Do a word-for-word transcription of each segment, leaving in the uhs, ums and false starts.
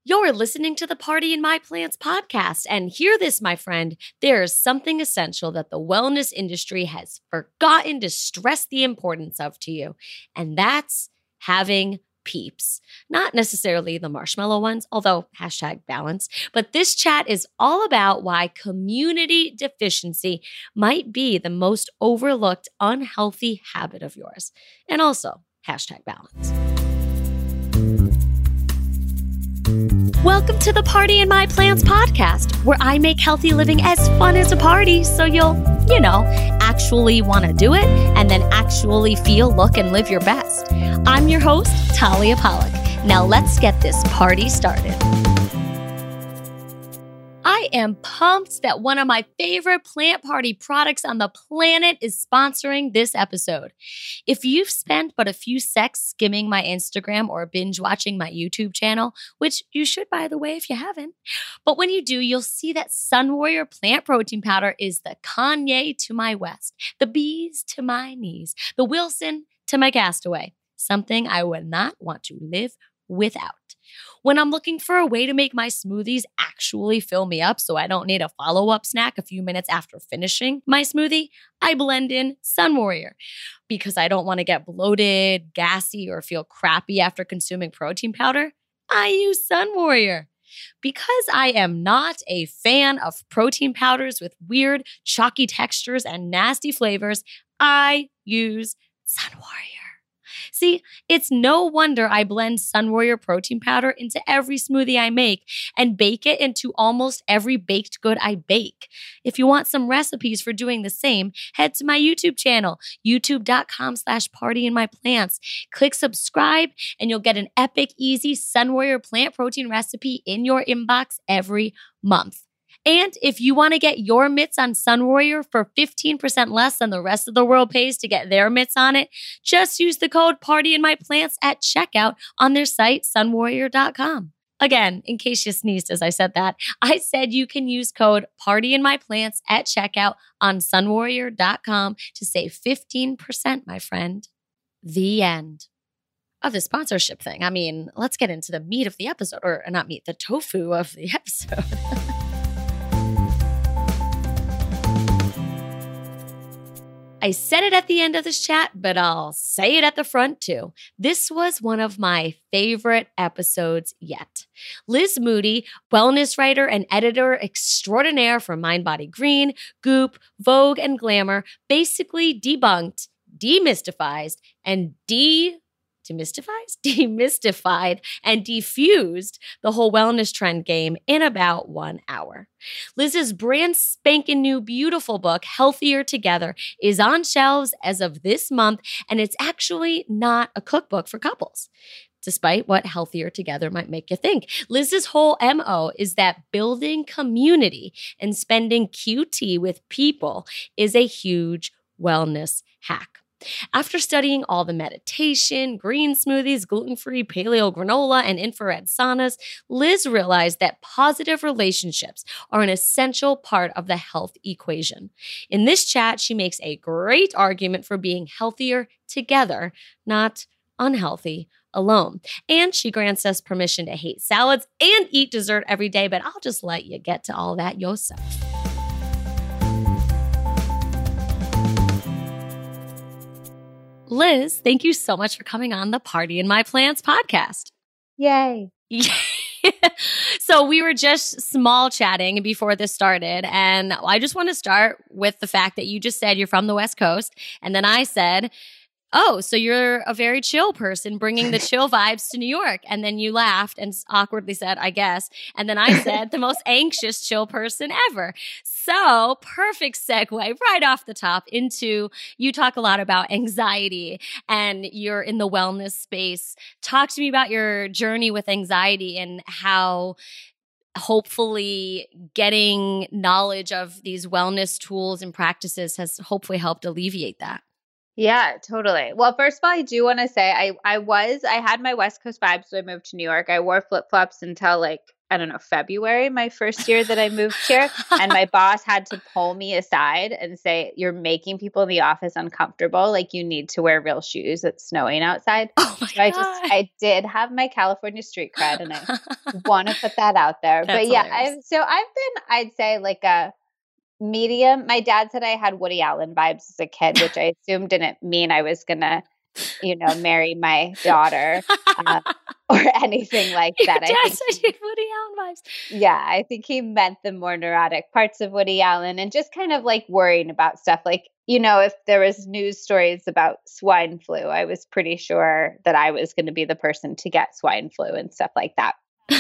You're listening to the Party in My Plants podcast. And hear this, my friend, there is something essential that the wellness industry has forgotten to stress the importance of to you. And that's having peeps. Not necessarily the marshmallow ones, although hashtag balance. But this chat is all about why community deficiency might be the most overlooked unhealthy habit of yours. And also hashtag balance. Welcome to the Party in My Plants podcast, where I make healthy living as fun as a party so you'll, you know, actually want to do it and then actually feel, look, and live your best. I'm your host, Talia Pollock. Now let's get this party started. I am pumped that one of my favorite plant party products on the planet is sponsoring this episode. If you've spent but a few secs skimming my Instagram or binge watching my YouTube channel, which you should, by the way, if you haven't, but when you do, you'll see that Sun Warrior plant protein powder is the Kanye to my West, the bees to my knees, the Wilson to my castaway, something I would not want to live without. When I'm looking for a way to make my smoothies actually fill me up so I don't need a follow-up snack a few minutes after finishing my smoothie, I blend in Sun Warrior. Because I don't want to get bloated, gassy, or feel crappy after consuming protein powder, I use Sun Warrior. Because I am not a fan of protein powders with weird, chalky textures and nasty flavors, I use Sun Warrior. See, it's no wonder I blend Sun Warrior protein powder into every smoothie I make and bake it into almost every baked good I bake. If you want some recipes for doing the same, head to my YouTube channel, youtube.com slash partyinmyplants. Click subscribe and you'll get an epic, easy Sun Warrior plant protein recipe in your inbox every month. And if you want to get your mitts on Sun Warrior for fifteen percent less than the rest of the world pays to get their mitts on it, just use the code PARTYINMYPLANTS at checkout on their site, sun warrior dot com. Again, in case you sneezed as I said that, I said you can use code PARTYINMYPLANTS at checkout on sun warrior dot com to save fifteen percent, my friend. The end of the sponsorship thing. I mean, let's get into the meat of the episode, or not meat, the tofu of the episode. I said it at the end of this chat, but I'll say it at the front too. This was one of my favorite episodes yet. Liz Moody, wellness writer and editor extraordinaire for Mind Body Green, Goop, Vogue, and Glamour, basically debunked, demystified, and de... demystified, demystified, and defused the whole wellness trend game in about one hour. Liz's brand spanking new beautiful book, Healthier Together, is on shelves as of this month, and it's actually not a cookbook for couples. Despite what Healthier Together might make you think. Liz's whole M O is that building community and spending Q T with people is a huge wellness hack. After studying all the meditation, green smoothies, gluten-free paleo granola, and infrared saunas, Liz realized that positive relationships are an essential part of the health equation. In this chat, she makes a great argument for being healthier together, not unhealthy alone. And she grants us permission to hate salads and eat dessert every day, but I'll just let you get to all that yourself. Liz, thank you so much for coming on the Party in My Plants podcast. Yay. So we were just small chatting before this started, and I just want to start with the fact that you just said you're from the West Coast, and then I said, oh, so you're a very chill person bringing the chill vibes to New York. And then you laughed and awkwardly said, I guess. And then I said, the most anxious chill person ever. So perfect segue right off the top into, you talk a lot about anxiety and you're in the wellness space. Talk to me about your journey with anxiety and how hopefully getting knowledge of these wellness tools and practices has hopefully helped alleviate that. Yeah, totally. Well, first of all, I do want to say I, I was, I had my West Coast vibes, so I moved to New York. I wore flip-flops until like I don't know, February, my first year that I moved here. And my boss had to pull me aside and say, you're making people in the office uncomfortable. Like you need to wear real shoes. It's snowing outside. Oh my So I God. just, I did have my California street cred and I want to put that out there. That's but yeah, hilarious. I've, so I've been, I'd say like a medium. My dad said I had Woody Allen vibes as a kid, which I assumed didn't mean I was going to, you know, marry my daughter uh, or anything like Your that. dad I think, said you had Woody Allen vibes. yeah, I think he meant the more neurotic parts of Woody Allen and just kind of like worrying about stuff. Like, you know, if there was news stories about swine flu, I was pretty sure that I was going to be the person to get swine flu and stuff like that.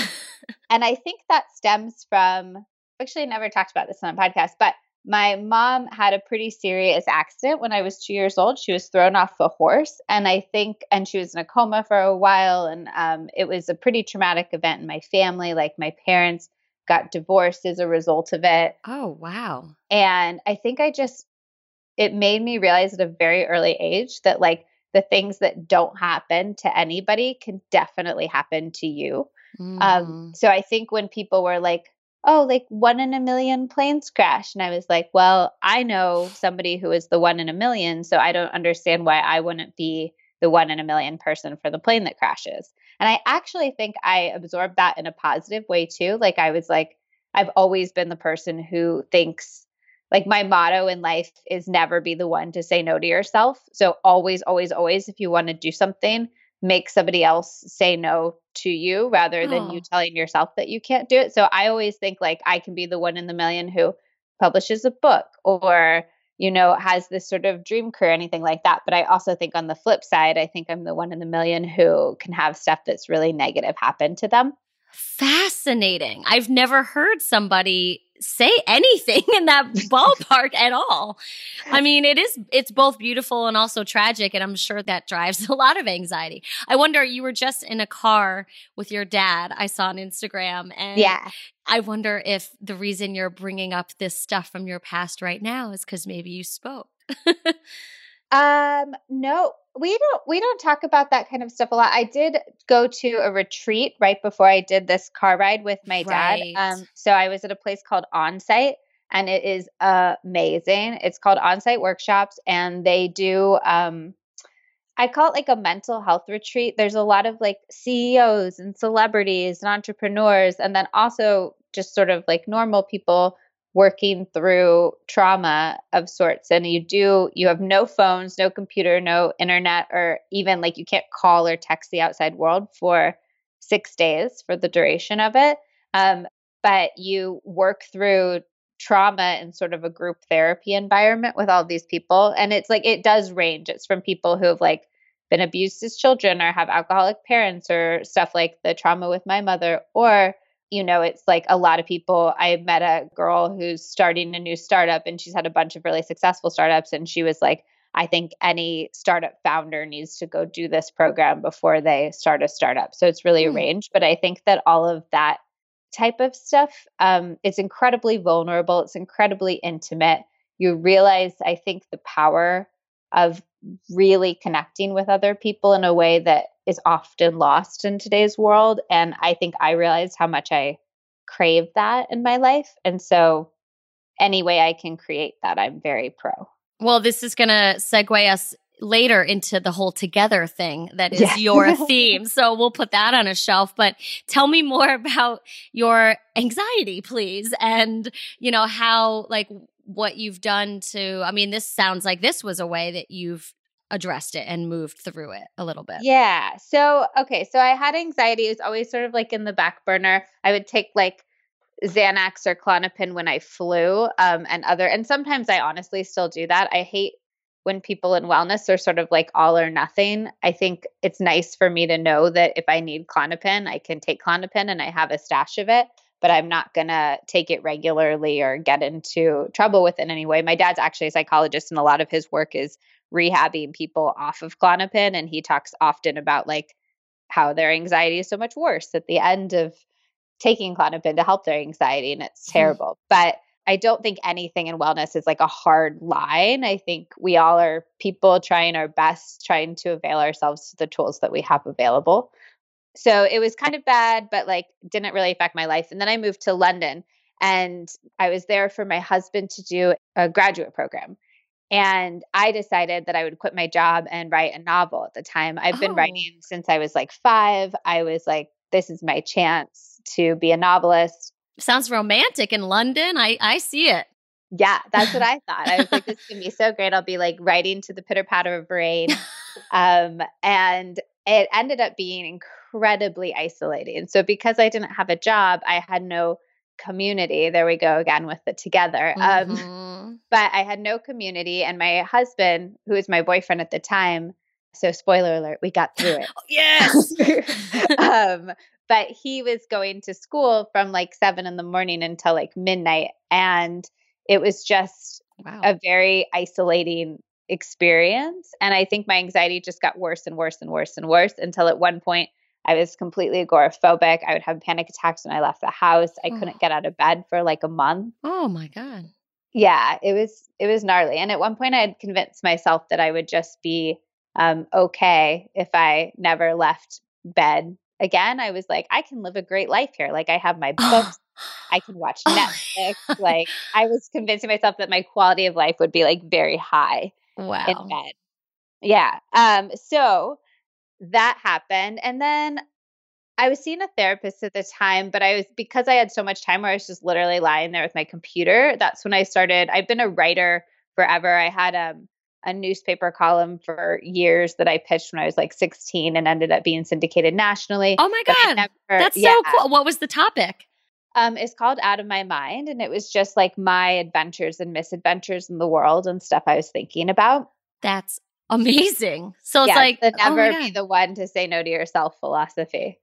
And I think that stems from, actually I never talked about this on a podcast, but my mom had a pretty serious accident when I was two years old. She was thrown off a horse. And I think, and she was in a coma for a while. And um, it was a pretty traumatic event in my family. Like my parents got divorced as a result of it. Oh, wow. And I think I just, it made me realize at a very early age that like the things that don't happen to anybody can definitely happen to you. Mm-hmm. Um, so I think when people were like, oh, like one in a million planes crash. And I was like, well, I know somebody who is the one in a million. So I don't understand why I wouldn't be the one in a million person for the plane that crashes. And I actually think I absorbed that in a positive way too. Like I was like, I've always been the person who thinks like my motto in life is never be the one to say no to yourself. So always, always, always, if you want to do something, make somebody else say no to you rather than Oh. you telling yourself that you can't do it. So I always think like I can be the one in the million who publishes a book or, you know, has this sort of dream career, anything like that. But I also think on the flip side, I think I'm the one in the million who can have stuff that's really negative happen to them. Fascinating. I've never heard somebody say anything in that ballpark at all. I mean, it is, it's both beautiful and also tragic. And I'm sure that drives a lot of anxiety. I wonder, you were just in a car with your dad, I saw on Instagram. And Yeah. I wonder if the reason you're bringing up this stuff from your past right now is because maybe you spoke. Um, no, we don't, we don't talk about that kind of stuff a lot. I did go to a retreat right before I did this car ride with my Right. dad. Um, so I was at a place called Onsite and it is amazing. It's called Onsite Workshops and they do, um, I call it like a mental health retreat. There's a lot of like C E Os and celebrities and entrepreneurs, and then also just sort of like normal people working through trauma of sorts. And you do, you have no phones, no computer, no internet, or even like you can't call or text the outside world for six days for the duration of it. Um, but you work through trauma in sort of a group therapy environment with all these people. And it's like, it does range. It's from people who have like been abused as children or have alcoholic parents or stuff like the trauma with my mother, or you know, it's like a lot of people. I met a girl who's starting a new startup and she's had a bunch of really successful startups. And she was like, I think any startup founder needs to go do this program before they start a startup. So it's really Hmm. a range. But I think that all of that type of stuff, um, it's incredibly vulnerable. It's incredibly intimate. You realize, I think, the power of really connecting with other people in a way that is often lost in today's world. And I think I realized how much I crave that in my life. And so any way I can create that, I'm very pro. Well, this is going to segue us later into the whole together thing that is Yeah. your theme. So we'll put that on a shelf, but tell me more about your anxiety, please. And, you know, how, like, what you've done to, I mean, this sounds like this was a way that you've addressed it and moved through it a little bit. Yeah. So, okay. So I had anxiety. It was always sort of like in the back burner. I would take like Xanax or Klonopin when I flew, um, and other, and sometimes I honestly still do that. I hate when people in wellness are sort of like all or nothing. I think it's nice for me to know that if I need Klonopin, I can take Klonopin and I have a stash of it, but I'm not going to take it regularly or get into trouble with it in any way. My dad's actually a psychologist and a lot of his work is rehabbing people off of Klonopin. And he talks often about like how their anxiety is so much worse at the end of taking Klonopin to help their anxiety. And it's terrible. But I don't think anything in wellness is like a hard line. I think we all are people trying our best, trying to avail ourselves to the tools that we have available. So it was kind of bad, but like didn't really affect my life. And then I moved to London and I was there for my husband to do a graduate program. And I decided that I would quit my job and write a novel at the time. I've been Oh, writing since I was like five. I was like, this is my chance to be a novelist. sounds romantic in London. I, I see it. Yeah, that's what I thought. I was like, this is going to be so great. I'll be like writing to the pitter patter of rain. Um, and it ended up being incredibly isolating. So because I didn't have a job, I had no community. There we go again with the together. Um, Mm-hmm. but I had no community. And my husband, who was my boyfriend at the time, so spoiler alert, we got through Yes. it. um, but he was going to school from like seven in the morning until like midnight. And it was just Wow. a very isolating experience. And I think my anxiety just got worse and worse and worse and worse until at one point I was completely agoraphobic. I would have panic attacks when I left the house. I Oh. couldn't get out of bed for like a month. Oh my God. Yeah, it was it was gnarly. And at one point I had convinced myself that I would just be um, okay if I never left bed again. I was like, I can live a great life here. Like I have my books. I can watch Netflix. Like I was convincing myself that my quality of life would be like very high in Wow. bed. Yeah. Um, so that happened. And then I was seeing a therapist at the time, but I was, because I had so much time where I was just literally lying there with my computer. That's when I started. I've been a writer forever. I had um, a newspaper column for years that I pitched when I was like sixteen and ended up being syndicated nationally. Oh my But I God. never- That's yeah. so cool. What was the topic? Um, it's called Out of My Mind. And it was just like my adventures and misadventures in the world and stuff I was thinking about. That's amazing. So it's Yeah, like, the oh my never be God. the one to say no to yourself philosophy.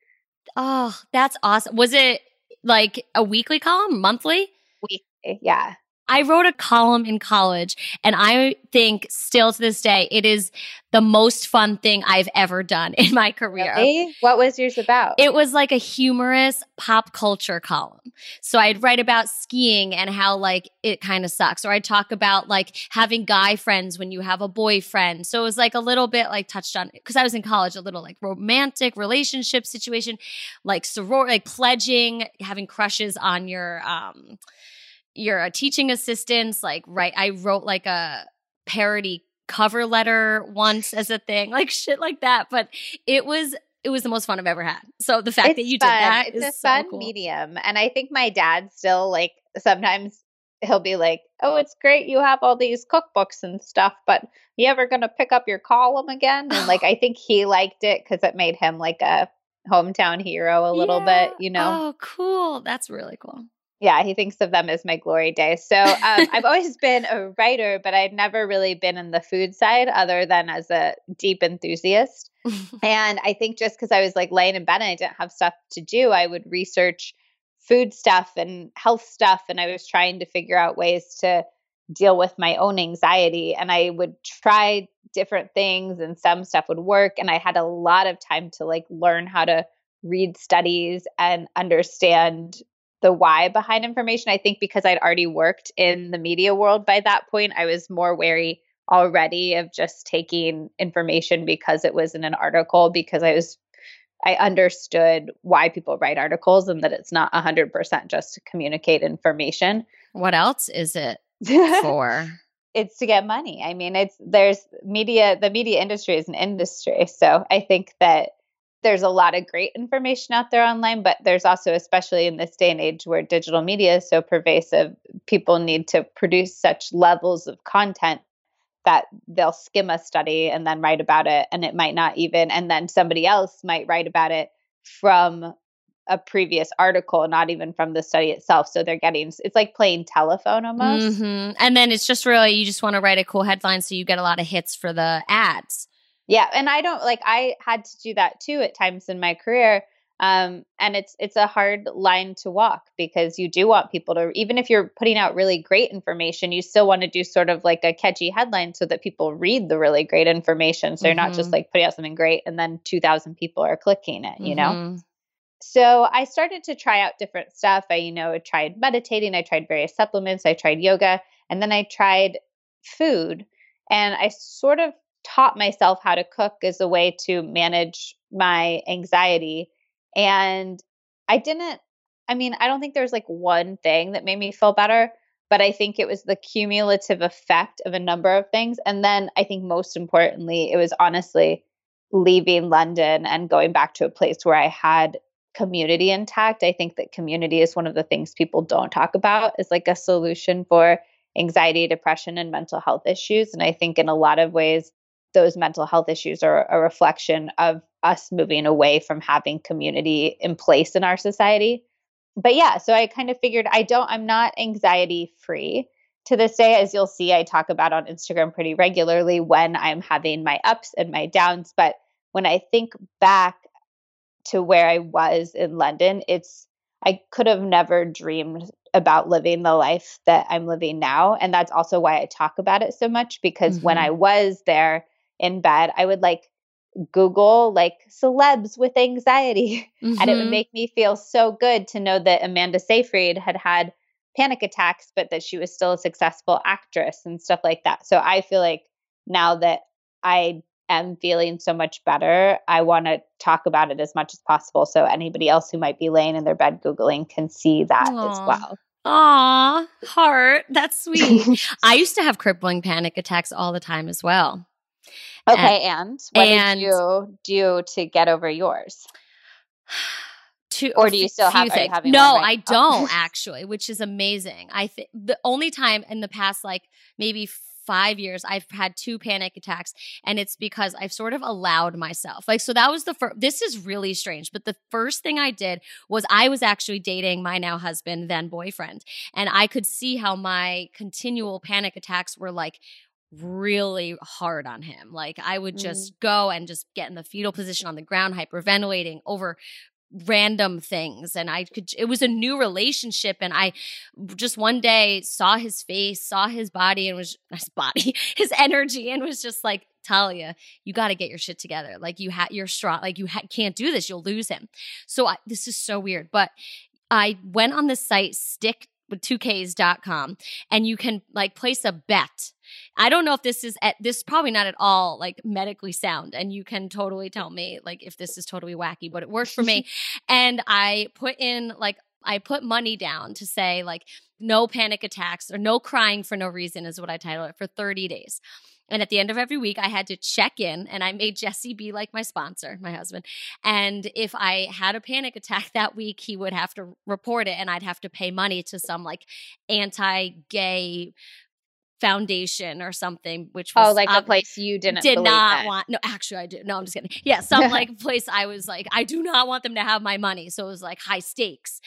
Oh, that's awesome. Was it like a weekly column, monthly? Weekly, yeah. I wrote a column in college, and I think still to this day, it is the most fun thing I've ever done in my career. Really? What was yours about? It was like a humorous pop culture column. So I'd write about skiing and how like it kind of sucks. Or I'd talk about like having guy friends when you have a boyfriend. So it was like a little bit like touched on, because I was in college, a little like romantic relationship situation, like soror, like pledging, having crushes on your um your uh, teaching assistants. Like, right, I wrote like a parody cover letter once as a thing, like shit like that. But it was it was the most fun I've ever had. So the fact It's that you fun. did that It's is a so fun cool. medium. And I think my dad still like sometimes he'll be like, oh, it's great you have all these cookbooks and stuff, but you ever going to pick up your column again? And like, I think he liked it because it made him like a hometown hero a little Yeah. bit, you know? Oh, cool. That's really cool. Yeah, he thinks of them as my glory days. So um, I've always been a writer, but I've never really been in the food side other than as a deep enthusiast. And I think just because I was like laying in bed and I didn't have stuff to do, I would research food stuff and health stuff. And I was trying to figure out ways to deal with my own anxiety. And I would try different things and some stuff would work. And I had a lot of time to like learn how to read studies and understand the why behind information. I think because I'd already worked in the media world by that point, I was more wary already of just taking information because it was in an article, because I was I understood why people write articles and that it's not one hundred percent just to communicate information. What else is it for? It's to get money. I mean, it's there's media, the media industry is an industry. So I think that there's a lot of great information out there online, but there's also, especially in this day and age where digital media is so pervasive, people need to produce such levels of content that they'll skim a study and then write about it. And it might not even, and then somebody else might write about it from a previous article, not even from the study itself. So they're getting, it's like playing telephone almost. Mm-hmm. And then it's just really, you just want to write a cool headline so you get a lot of hits for the ads. Yeah. And I don't like, I had to do that too at times in my career. Um, and it's, it's a hard line to walk because you do want people to, even if you're putting out really great information, you still want to do sort of like a catchy headline so that people read the really great information. So you're not just Mhm. like putting out something great and then two thousand people are clicking it, you know? Mhm. So I started to try out different stuff. I, you know, I tried meditating, I tried various supplements, I tried yoga, and then I tried food. And I sort of taught myself how to cook as a way to manage my anxiety. And I didn't, I mean, I don't think there's like one thing that made me feel better, but I think it was the cumulative effect of a number of things. And then I think most importantly, it was honestly leaving London and going back to a place where I had community intact. I think that community is one of the things people don't talk about as like a solution for anxiety, depression, and mental health issues. And I think in a lot of ways, those mental health issues are a reflection of us moving away from having community in place in our society. But yeah, so I kind of figured I don't, I'm not anxiety free to this day. As you'll see, I talk about on Instagram pretty regularly when I'm having my ups and my downs. But when I think back to where I was in London, it's, I could have never dreamed about living the life that I'm living now. And that's also why I talk about it so much, because mm-hmm. when I was there in bed, I would like Google like celebs with anxiety. Mm-hmm. And it would make me feel so good to know that Amanda Seyfried had had panic attacks, but that she was still a successful actress and stuff like that. So I feel like now that I am feeling so much better, I want to talk about it as much as possible so anybody else who might be laying in their bed Googling can see that Aww. As well. Aw, heart. That's sweet. I used to have crippling panic attacks all the time as well. Okay, and, and what and, did you do to get over yours? To, or do you still have? Are you having no, one right I don't actually, which is amazing. I think the only time in the past, like maybe five years, I've had two panic attacks, and it's because I've sort of allowed myself. Like, so that was the first. This is really strange, but the first thing I did was I was actually dating my now husband, then boyfriend, and I could see how my continual panic attacks were like really hard on him. Like I would just mm. go and just get in the fetal position on the ground, hyperventilating over random things. And I could, it was a new relationship. And I just one day saw his face, saw his body and was his body, his energy, and was just like, Talia, you got to get your shit together. Like you had, you're strong. Like you ha- can't do this. You'll lose him. So I, this is so weird. But I went on the site stick with two Ks dot com and you can like place a bet. I don't know if this is at this is probably not at all like medically sound, and you can totally tell me like if this is totally wacky, but it worked for me. And I put in like I put money down to say like no panic attacks or no crying for no reason is what I titled it for thirty days. And at the end of every week, I had to check in, and I made Jesse be like my sponsor, my husband. And if I had a panic attack that week, he would have to report it, and I'd have to pay money to some like anti-gay foundation or something, which was oh, like a place you didn't did not in. want. No, actually, I did. No, I'm just kidding. Yeah, some like place I was like, I do not want them to have my money. So it was like high stakes,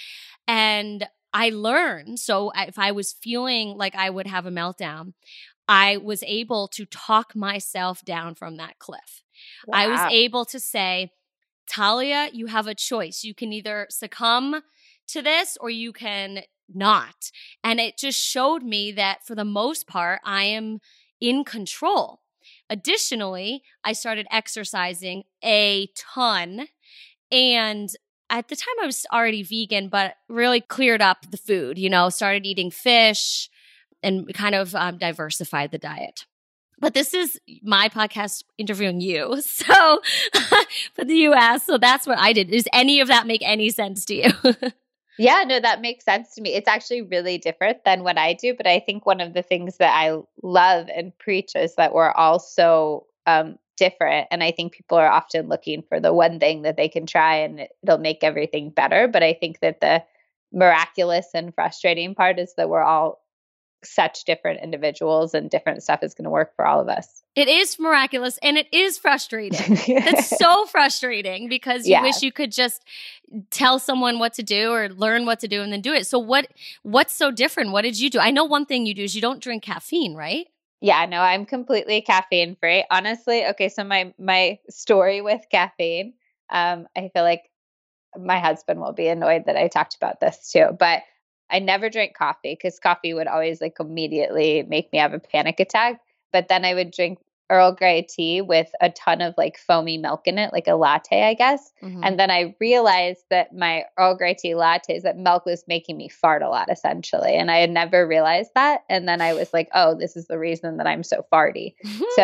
and I learned. So if I was feeling like I would have a meltdown, I was able to talk myself down from that cliff. Wow. I was able to say, Talia, you have a choice. You can either succumb to this or you can not. And it just showed me that for the most part, I am in control. Additionally, I started exercising a ton. And at the time I was already vegan, but really cleared up the food, you know, started eating fish, and kind of um, diversified the diet. But this is my podcast interviewing you. So, but you asked, so that's what I did. Does any of that make any sense to you? Yeah, no, that makes sense to me. It's actually really different than what I do. But I think one of the things that I love and preach is that we're all so um, different. And I think people are often looking for the one thing that they can try and it'll make everything better. But I think that the miraculous and frustrating part is that we're all such different individuals and different stuff is going to work for all of us. It is miraculous and it is frustrating. It's so frustrating because you yeah. wish you could just tell someone what to do or learn what to do and then do it. So what what's so different? What did you do? I know one thing you do is you don't drink caffeine, right? Yeah, no, I'm completely caffeine free. Honestly, okay, so my my story with caffeine, um, I feel like my husband will be annoyed that I talked about this too, but I never drank coffee because coffee would always like immediately make me have a panic attack. But then I would drink Earl Grey tea with a ton of like foamy milk in it, like a latte, I guess. Mm-hmm. And then I realized that my Earl Grey tea lattes, that milk was making me fart a lot essentially. And I had never realized that. And then I was like, oh, this is the reason that I'm so farty. Mm-hmm. So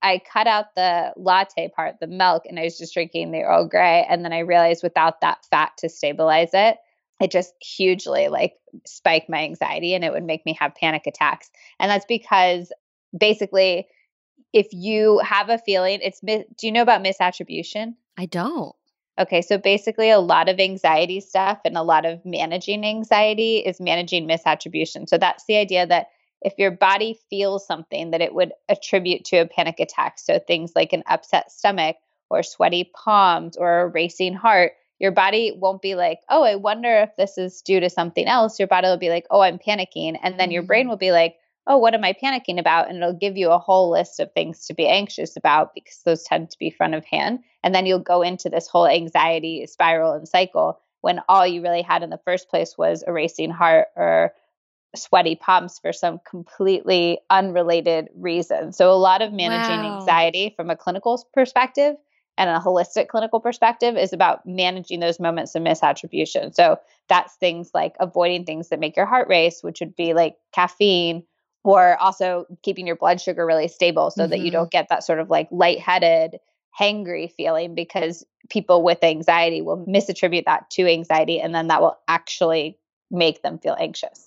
I cut out the latte part, the milk, and I was just drinking the Earl Grey. And then I realized without that fat to stabilize it, it just hugely like spiked my anxiety and it would make me have panic attacks. And that's because basically if you have a feeling, it's, do you know about misattribution? I don't. Okay, so basically a lot of anxiety stuff and a lot of managing anxiety is managing misattribution. So that's the idea that if your body feels something that it would attribute to a panic attack, so things like an upset stomach or sweaty palms or a racing heart, your body won't be like, oh, I wonder if this is due to something else. Your body will be like, oh, I'm panicking. And then your brain will be like, oh, what am I panicking about? And it'll give you a whole list of things to be anxious about because those tend to be front of hand. And then you'll go into this whole anxiety spiral and cycle when all you really had in the first place was a racing heart or sweaty palms for some completely unrelated reason. So a lot of managing Wow. anxiety from a clinical perspective and a holistic clinical perspective is about managing those moments of misattribution. So that's things like avoiding things that make your heart race, which would be like caffeine, or also keeping your blood sugar really stable so mm-hmm. that you don't get that sort of like lightheaded, hangry feeling, because people with anxiety will misattribute that to anxiety, and then that will actually make them feel anxious.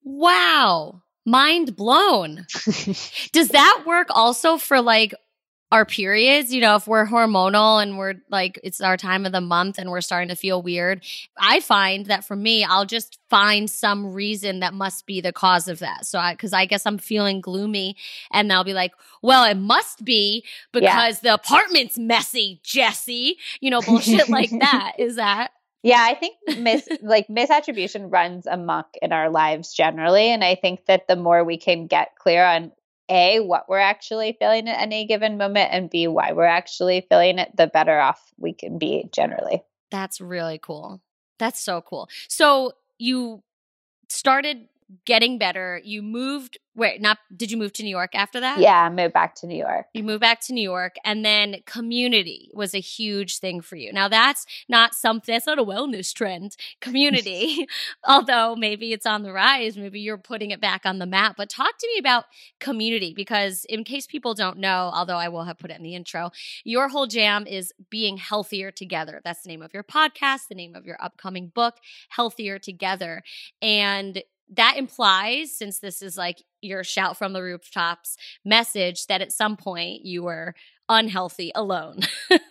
Wow. Mind blown. Does that work also for like our periods? You know, if we're hormonal and we're like, it's our time of the month and we're starting to feel weird. I find that for me, I'll just find some reason that must be the cause of that. So I, cause I guess I'm feeling gloomy and I'll be like, well, it must be because yeah. the apartment's messy, Jessie, you know, bullshit like that. Is that? Yeah, I think mis like misattribution runs amok in our lives generally. And I think that the more we can get clear on A, what we're actually feeling at any given moment, and B, why we're actually feeling it, the better off we can be generally. That's really cool. That's so cool. So you started getting better. You moved, wait, not, did you move to New York after that? Yeah, I moved back to New York. You moved back to New York, and then community was a huge thing for you. Now that's not something, that's not a wellness trend, community, although maybe it's on the rise, maybe you're putting it back on the map. But talk to me about community, because in case people don't know, although I will have put it in the intro, your whole jam is being healthier together. That's the name of your podcast, the name of your upcoming book, Healthier Together. And that implies, since this is like your shout from the rooftops message, that at some point you were unhealthy alone.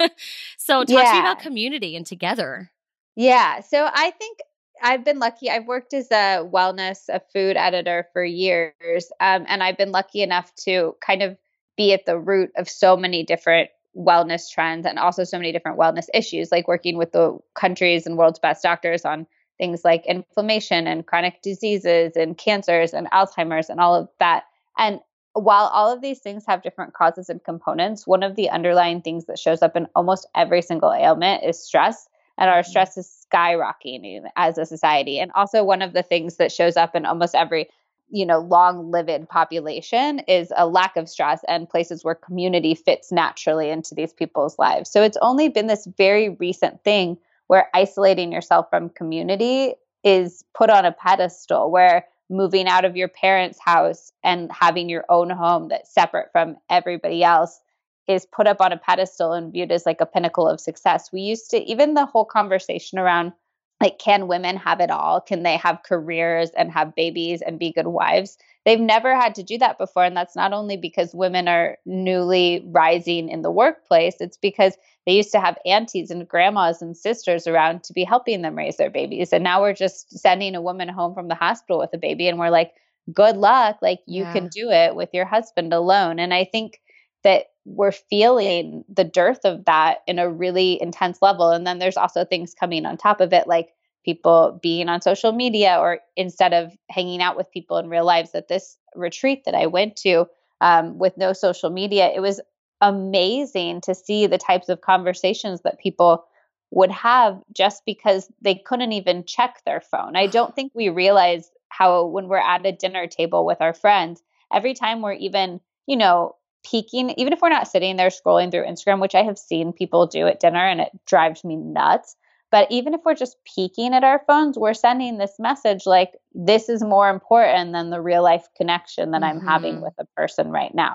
So talk yeah. to me about community and together. Yeah. So I think I've been lucky. I've worked as a wellness, a food editor for years. Um, and I've been lucky enough to kind of be at the root of so many different wellness trends and also so many different wellness issues, like working with the country's and world's best doctors on things like inflammation and chronic diseases and cancers and Alzheimer's and all of that. And while all of these things have different causes and components, one of the underlying things that shows up in almost every single ailment is stress. And our stress is skyrocketing as a society. And also one of the things that shows up in almost every, you know, long-lived population is a lack of stress and places where community fits naturally into these people's lives. So it's only been this very recent thing where isolating yourself from community is put on a pedestal, where moving out of your parents' house and having your own home that's separate from everybody else is put up on a pedestal and viewed as like a pinnacle of success. We used to, even the whole conversation around like, can women have it all? Can they have careers and have babies and be good wives? They've never had to do that before. And that's not only because women are newly rising in the workplace, it's because they used to have aunties and grandmas and sisters around to be helping them raise their babies. And now we're just sending a woman home from the hospital with a baby and we're like, good luck. Like you yeah. can do it with your husband alone. And I think that we're feeling the dearth of that in a really intense level. And then there's also things coming on top of it, like people being on social media, or instead of hanging out with people in real lives. At this retreat that I went to um, with no social media, it was amazing to see the types of conversations that people would have just because they couldn't even check their phone. I don't think we realize how when we're at a dinner table with our friends, every time we're even, you know, peeking, even if we're not sitting there scrolling through Instagram, which I have seen people do at dinner and it drives me nuts. But even if we're just peeking at our phones, we're sending this message like, this is more important than the real life connection that mm-hmm. I'm having with a person right now.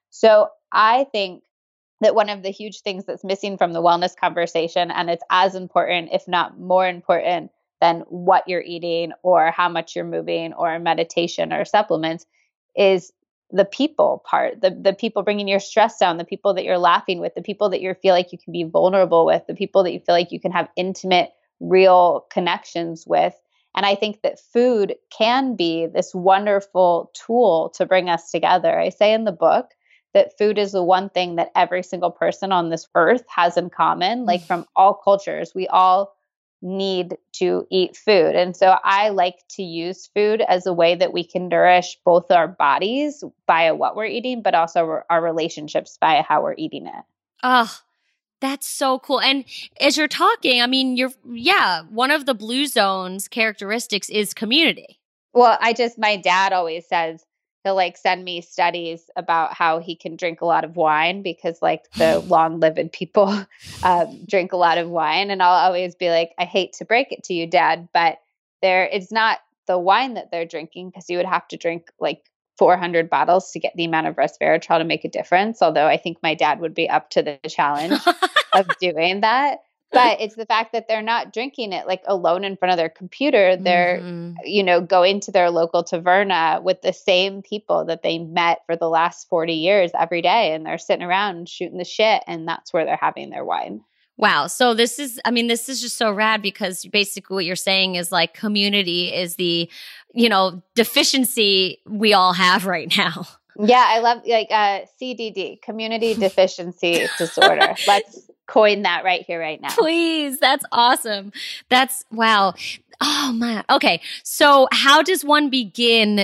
So I think that one of the huge things that's missing from the wellness conversation, and it's as important, if not more important than what you're eating or how much you're moving or meditation or supplements, is the people part, the the people bringing your stress down, the people that you're laughing with, the people that you feel like you can be vulnerable with, the people that you feel like you can have intimate, real connections with. And I think that food can be this wonderful tool to bring us together. I say in the book that food is the one thing that every single person on this earth has in common, like from all cultures. We all need to eat food. And so I like to use food as a way that we can nourish both our bodies via what we're eating, but also our relationships via how we're eating it. Oh, that's so cool. And as you're talking, I mean, you're, yeah, one of the Blue Zone's characteristics is community. Well, I just, my dad always says, he'll like send me studies about how he can drink a lot of wine because like the long lived people um, drink a lot of wine. And I'll always be like, I hate to break it to you, Dad, but there, it's not the wine that they're drinking, because you would have to drink like four hundred bottles to get the amount of resveratrol to make a difference. Although I think my dad would be up to the challenge of doing that. But it's the fact that they're not drinking it like alone in front of their computer. They're, mm-hmm. you know, going to their local taverna with the same people that they met for the last forty years every day. And they're sitting around shooting the shit. And that's where they're having their wine. Wow. So this is, I mean, this is just so rad, because basically what you're saying is like community is the, you know, deficiency we all have right now. Yeah. I love like uh, C D D, community deficiency disorder. Let's coin that right here, right now. Please. That's awesome. That's wow. Oh man. Okay. So how does one begin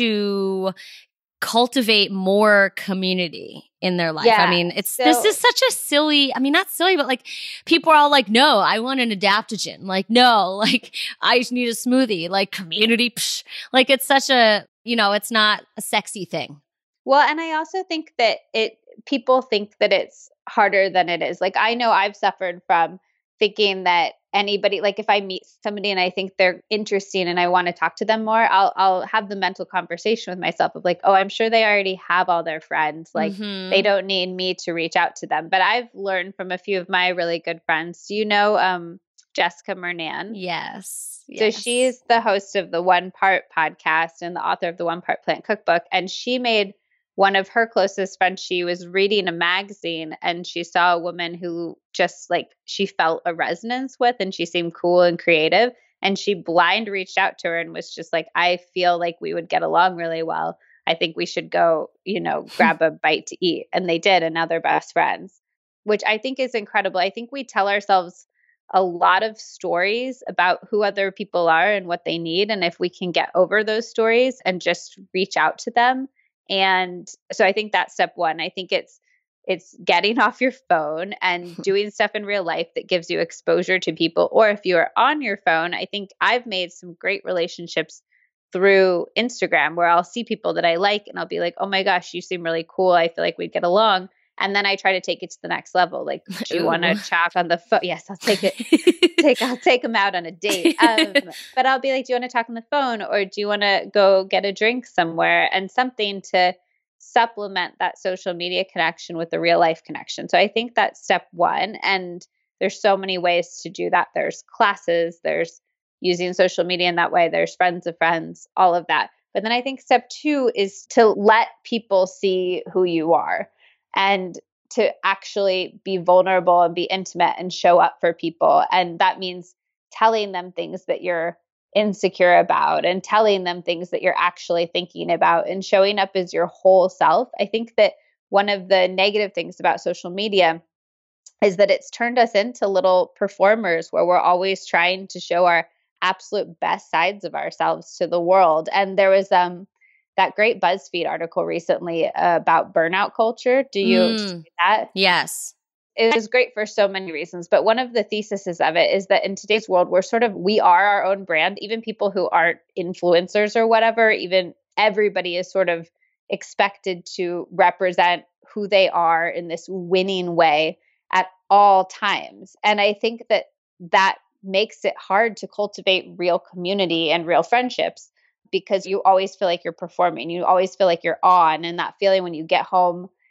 to cultivate more community in their life? Yeah, I mean, it's, so, this is such a silly, I mean, not silly, but like people are all like, no, I want an adaptogen. Like, no, like I just need a smoothie, like community. Psh. Like it's such a, you know, it's not a sexy thing. Well, and I also think that it, people think that it's harder than it is. Like I know I've suffered from thinking that anybody, like if I meet somebody and I think they're interesting and I want to talk to them more, I'll I'll have the mental conversation with myself of like, oh, I'm sure they already have all their friends. Like mm-hmm. they don't need me to reach out to them. But I've learned from a few of my really good friends. Do you know um, Jessica Murnan? Yes. So yes. she's the host of the One Part podcast and the author of the One Part Plant Cookbook. And she made one of her closest friends, she was reading a magazine and she saw a woman who just like she felt a resonance with, and she seemed cool and creative. And she blind reached out to her and was just like, I feel like we would get along really well. I think we should go, you know, grab a bite to eat. And they did. And now they're best friends, which I think is incredible. I think we tell ourselves a lot of stories about who other people are and what they need. And if we can get over those stories and just reach out to them. And so I think that's step one. I think it's it's getting off your phone and doing stuff in real life that gives you exposure to people. Or if you are on your phone, I think I've made some great relationships through Instagram where I'll see people that I like and I'll be like, oh my gosh, you seem really cool. I feel like we'd get along. And then I try to take it to the next level. Like, do you want to chat on the phone? Yes, I'll take it. take, I'll take them out on a date. Um, but I'll be like, do you want to talk on the phone, or do you want to go get a drink somewhere? And something to supplement that social media connection with the real life connection. So I think that's step one. And there's so many ways to do that. There's classes, there's using social media in that way, there's friends of friends, all of that. But then I think step two is to let people see who you are, and to actually be vulnerable and be intimate and show up for people. And that means telling them things that you're insecure about and telling them things that you're actually thinking about and showing up as your whole self. I think that one of the negative things about social media is that it's turned us into little performers where we're always trying to show our absolute best sides of ourselves to the world. And there was um that great BuzzFeed article recently uh, about burnout culture. Do you mm. see that? Yes. It was great for so many reasons. But one of the theses of it is that in today's world, we're sort of, we are our own brand. Even people who aren't influencers or whatever, even everybody is sort of expected to represent who they are in this winning way at all times. And I think that that makes it hard to cultivate real community and real friendships, because you always feel like you're performing. You always feel like you're on. And that feeling when you get home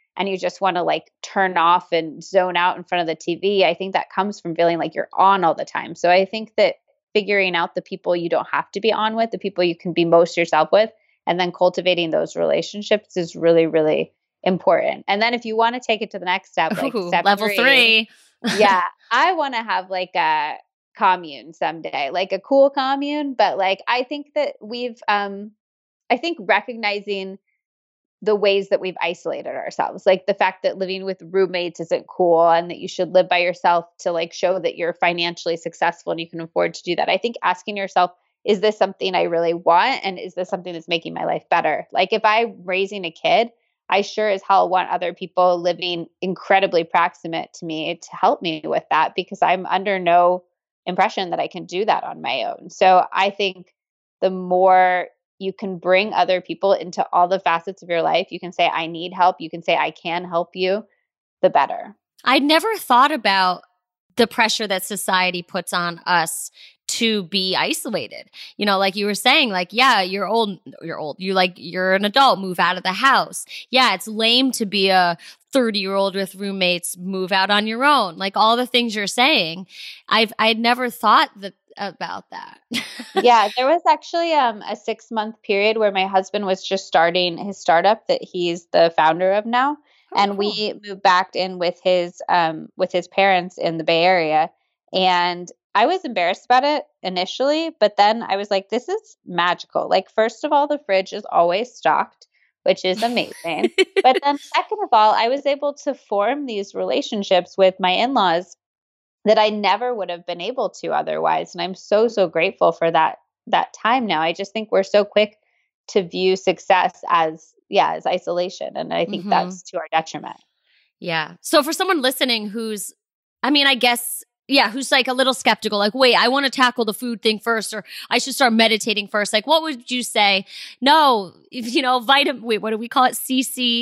and you just want to like turn off and zone out in front of the T V. I think that comes from feeling like you're on all the time. So I think that figuring out the people you don't have to be on with, the people you can be most yourself with, and then cultivating those relationships is really, really important. And then if you want to take it to the next step, like Ooh, step level three, three. yeah, I want to have like a commune someday, like a cool commune. But like, I think that we've, um, I think recognizing the ways that we've isolated ourselves, like the fact that living with roommates isn't cool and that you should live by yourself to like show that you're financially successful and you can afford to do that. I think asking yourself, is this something I really want? And is this something that's making my life better? Like if I'm raising a kid, I sure as hell want other people living incredibly proximate to me to help me with that, because I'm under no impression that I can do that on my own. So I think the more you can bring other people into all the facets of your life, you can say, I need help. You can say, I can help you, the better. I'd never thought about the pressure that society puts on us to be isolated. You know, like you were saying, like, yeah, you're old, you're old, you like, you're an adult, move out of the house. Yeah, it's lame to be a thirty year old with roommates, move out on your own. Like all the things you're saying, I've, I'd never thought that about that. Yeah, there was actually um, a six month period where my husband was just starting his startup that he's the founder of now. Oh, and cool. We moved back in with his um, with his parents in the Bay Area. And I was embarrassed about it initially, but then I was like, this is magical. Like, first of all, the fridge is always stocked, which is amazing. But then second of all, I was able to form these relationships with my in-laws that I never would have been able to otherwise. And I'm so, so grateful for that, that time now. I just think we're so quick to view success as, yeah, as isolation. And I think mm-hmm. that's to our detriment. Yeah. So for someone listening who's, I mean, I guess, yeah, who's like a little skeptical, like, wait, I want to tackle the food thing first, or I should start meditating first. Like, what would you say? No, if, you know, vitamin, wait, what do we call it? C C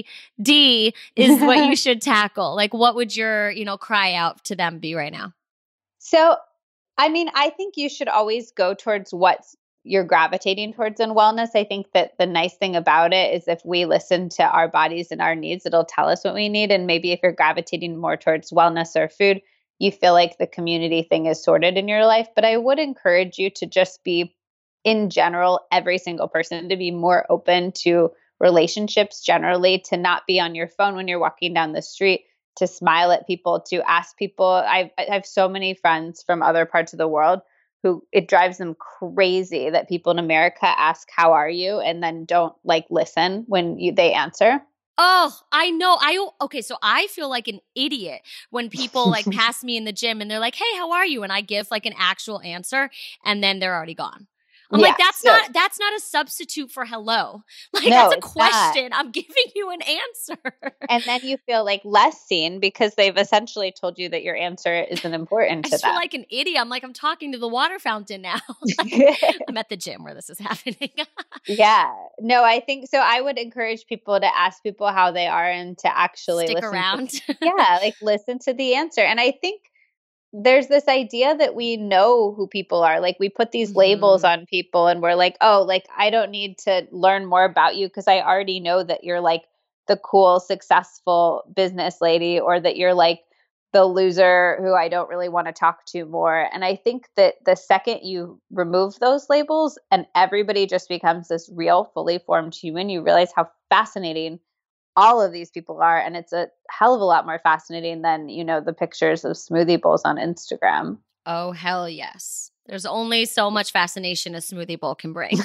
D is what you should tackle. Like, what would your, you know, cry out to them be right now? So, I mean, I think you should always go towards what you're gravitating towards in wellness. I think that the nice thing about it is if we listen to our bodies and our needs, it'll tell us what we need. And maybe if you're gravitating more towards wellness or food, you feel like the community thing is sorted in your life. But I would encourage you to just be, in general, every single person to be more open to relationships generally, to not be on your phone when you're walking down the street, to smile at people, to ask people. I've, I have so many friends from other parts of the world who it drives them crazy that people in America ask, how are you? And then don't like listen when you, they answer. Oh, I know. I okay, so I feel like an idiot when people like pass me in the gym and they're like, "Hey, how are you?" and I give like an actual answer and then they're already gone. I'm yeah, like, that's so, not that's not a substitute for hello. Like no, that's a question. Not. I'm giving you an answer. And then you feel like less seen because they've essentially told you that your answer isn't important to I them. I feel like an idiot. I'm like, I'm talking to the water fountain now. Like, I'm at the gym where this is happening. Yeah. No, I think so. I would encourage people to ask people how they are and to actually stick listen around. To, yeah, like listen to the answer. And I think there's this idea that we know who people are. Like we put these mm-hmm. labels on people and we're like, oh, like I don't need to learn more about you because I already know that you're like the cool, successful business lady, or that you're like the loser who I don't really want to talk to more. And I think that the second you remove those labels and everybody just becomes this real, fully formed human, you realize how fascinating all of these people are. And it's a hell of a lot more fascinating than, you know, the pictures of smoothie bowls on Instagram. Oh, hell yes. There's only so much fascination a smoothie bowl can bring.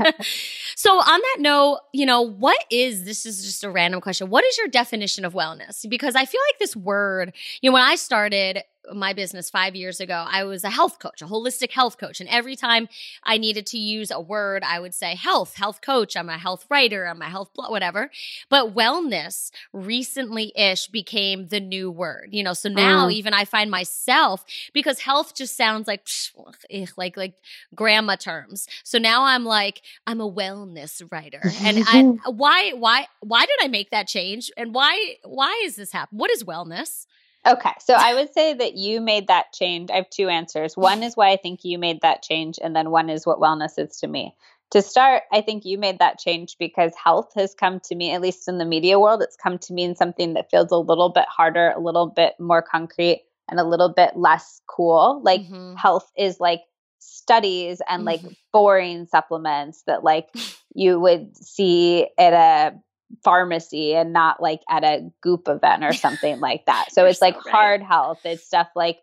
So on that note, you know, what is, this is just a random question, what is your definition of wellness? Because I feel like this word, you know, when I started my business five years ago, I was a health coach, a holistic health coach. And every time I needed to use a word, I would say health, health coach. I'm a health writer. I'm a health, blah, whatever. But wellness recently-ish became the new word, you know, so now mm. even I find myself, because health just sounds like, psh, like, like grandma terms. So now I'm like, I'm a wellness writer. And I, why, why, why did I make that change? And why, why is this happen? What is wellness? Okay. So I would say that you made that change. I have two answers. One is why I think you made that change. And then one is what wellness is to me. To start, I think you made that change because health has come to me, at least in the media world, it's come to mean something that feels a little bit harder, a little bit more concrete, and a little bit less cool. Like Mm-hmm. health is like studies and like Mhm. boring supplements that like you would see at a pharmacy and not like at a Goop event or something like that. So You're it's like so right. hard health. It's stuff like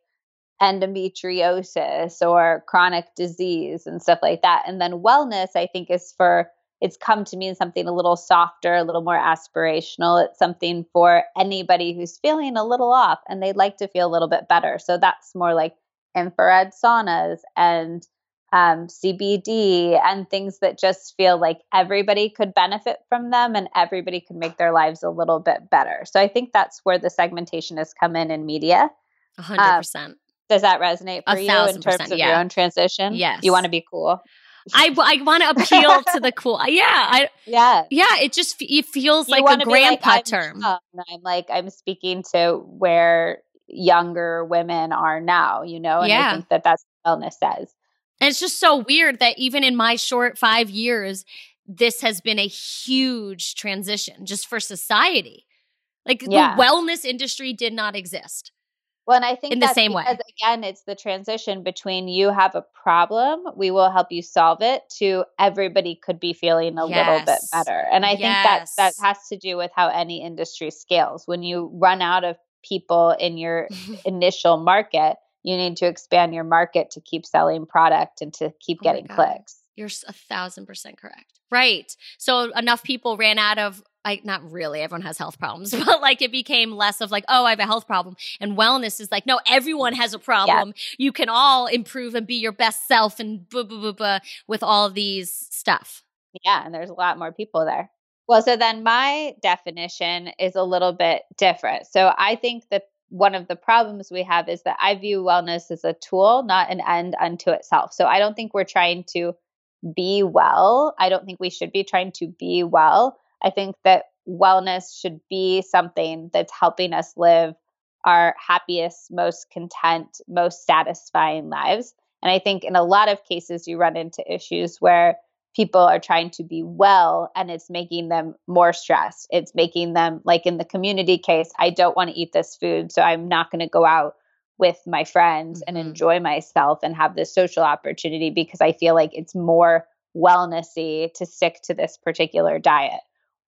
endometriosis or chronic disease and stuff like that. And then wellness, I think, is for, it's come to mean something a little softer, a little more aspirational. It's something for anybody who's feeling a little off and they'd like to feel a little bit better. So that's more like infrared saunas and um, C B D and things that just feel like everybody could benefit from them and everybody could make their lives a little bit better. So I think that's where the segmentation has come in in media. A hundred percent. Does that resonate for A you thousand in terms percent, of yeah. your own transition? Yes. You want to be cool. I, I want to appeal to the cool. Yeah. I, Yeah. yeah. It just, it feels You like a wanna be like, grandpa I'm term. young. I'm like, I'm speaking to where younger women are now, you know, and Yeah. I think that that's what wellness says. And it's just so weird that even in my short five years, this has been a huge transition just for society. Like Yeah. the wellness industry did not exist. Well, and I think In the that's same way. because, again, it's the transition between you have a problem, we will help you solve it, to everybody could be feeling a little bit Yes. better. And I think that that Yes. has to do with how any industry scales. When you run out of people in your initial market, you need to expand your market to keep selling product and to keep Oh my getting God. clicks. You're s- a thousand percent correct. Right. So enough people ran out of, like, not really, everyone has health problems, but like it became less of like, oh, I have a health problem. And wellness is like, no, everyone has a problem. You can all improve and be your best self and blah, blah, blah, blah, with all of these stuff. Yeah, and there's a lot more people there. Well, so then my definition is a little bit different. So I think that one of the problems we have is that I view wellness as a tool, not an end unto itself. So I don't think we're trying to be well. I don't think we should be trying to be well. I think that wellness should be something that's helping us live our happiest, most content, most satisfying lives. And I think in a lot of cases, you run into issues where people are trying to be well and it's making them more stressed. It's making them, like in the community case, I don't want to eat this food, so I'm not going to go out with my friends Mhm. and enjoy myself and have this social opportunity because I feel like it's more wellnessy to stick to this particular diet.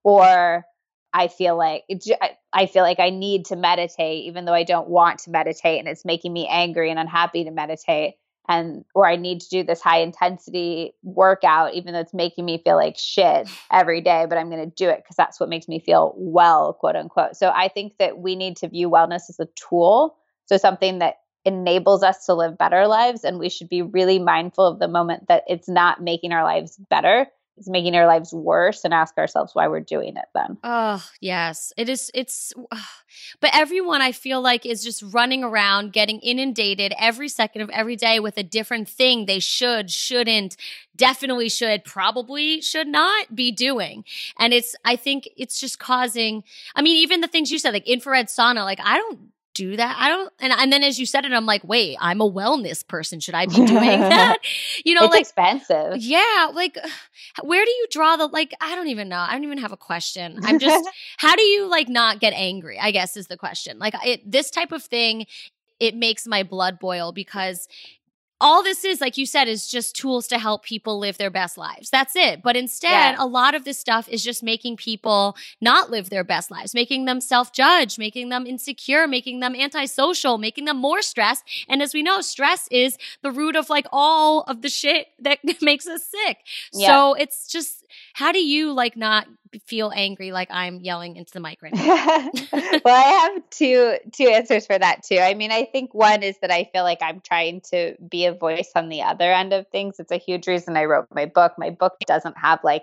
Or I feel like it, I- I feel like I need to meditate even though I don't want to meditate and it's making me angry and unhappy to meditate. And or I need to do this high intensity workout even though it's making me feel like shit every day, but I'm going to do it because that's what makes me feel well, quote unquote. So I think that we need to view wellness as a tool. So something that enables us to live better lives. And we should be really mindful of the moment that it's not making our lives better. It's making our lives worse, and ask ourselves why we're doing it then. Oh, yes. It is. It's, ugh. But everyone I feel like is just running around getting inundated every second of every day with a different thing they should, shouldn't, definitely should, probably should not be doing. And it's, I think it's just causing, I mean, even the things you said, like infrared sauna, like I don't do that. I don't, and, and then as you said it, I'm like, wait, I'm a wellness person. Should I be doing that? You know, It's like, expensive. yeah, like where do you draw the, like, I don't even know. I don't even have a question. I'm just, how do you like not get angry, I guess is the question. Like it, this type of thing, it makes my blood boil because all this is, like you said, is just tools to help people live their best lives. That's it. But instead, Yeah. a lot of this stuff is just making people not live their best lives, making them self-judge, making them insecure, making them antisocial, making them more stressed. And as we know, stress is the root of like all of the shit that makes us sick. Yeah. So it's just, how do you like not feel angry like I'm yelling into the mic right now? Well, I have two two answers for that too. I mean, I think one is that I feel like I'm trying to be a voice on the other end of things. It's a huge reason I wrote my book. My book doesn't have like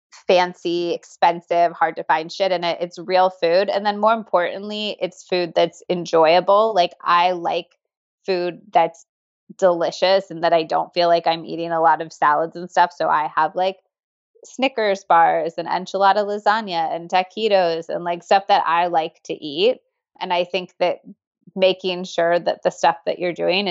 fancy, expensive, hard to find shit in it. It's real food. And then more importantly, it's food that's enjoyable. Like I like food that's delicious and that I don't feel like I'm eating a lot of salads and stuff. So I have like Snickers bars and enchilada lasagna and taquitos and like stuff that I like to eat. And I think that making sure that the stuff that you're doing is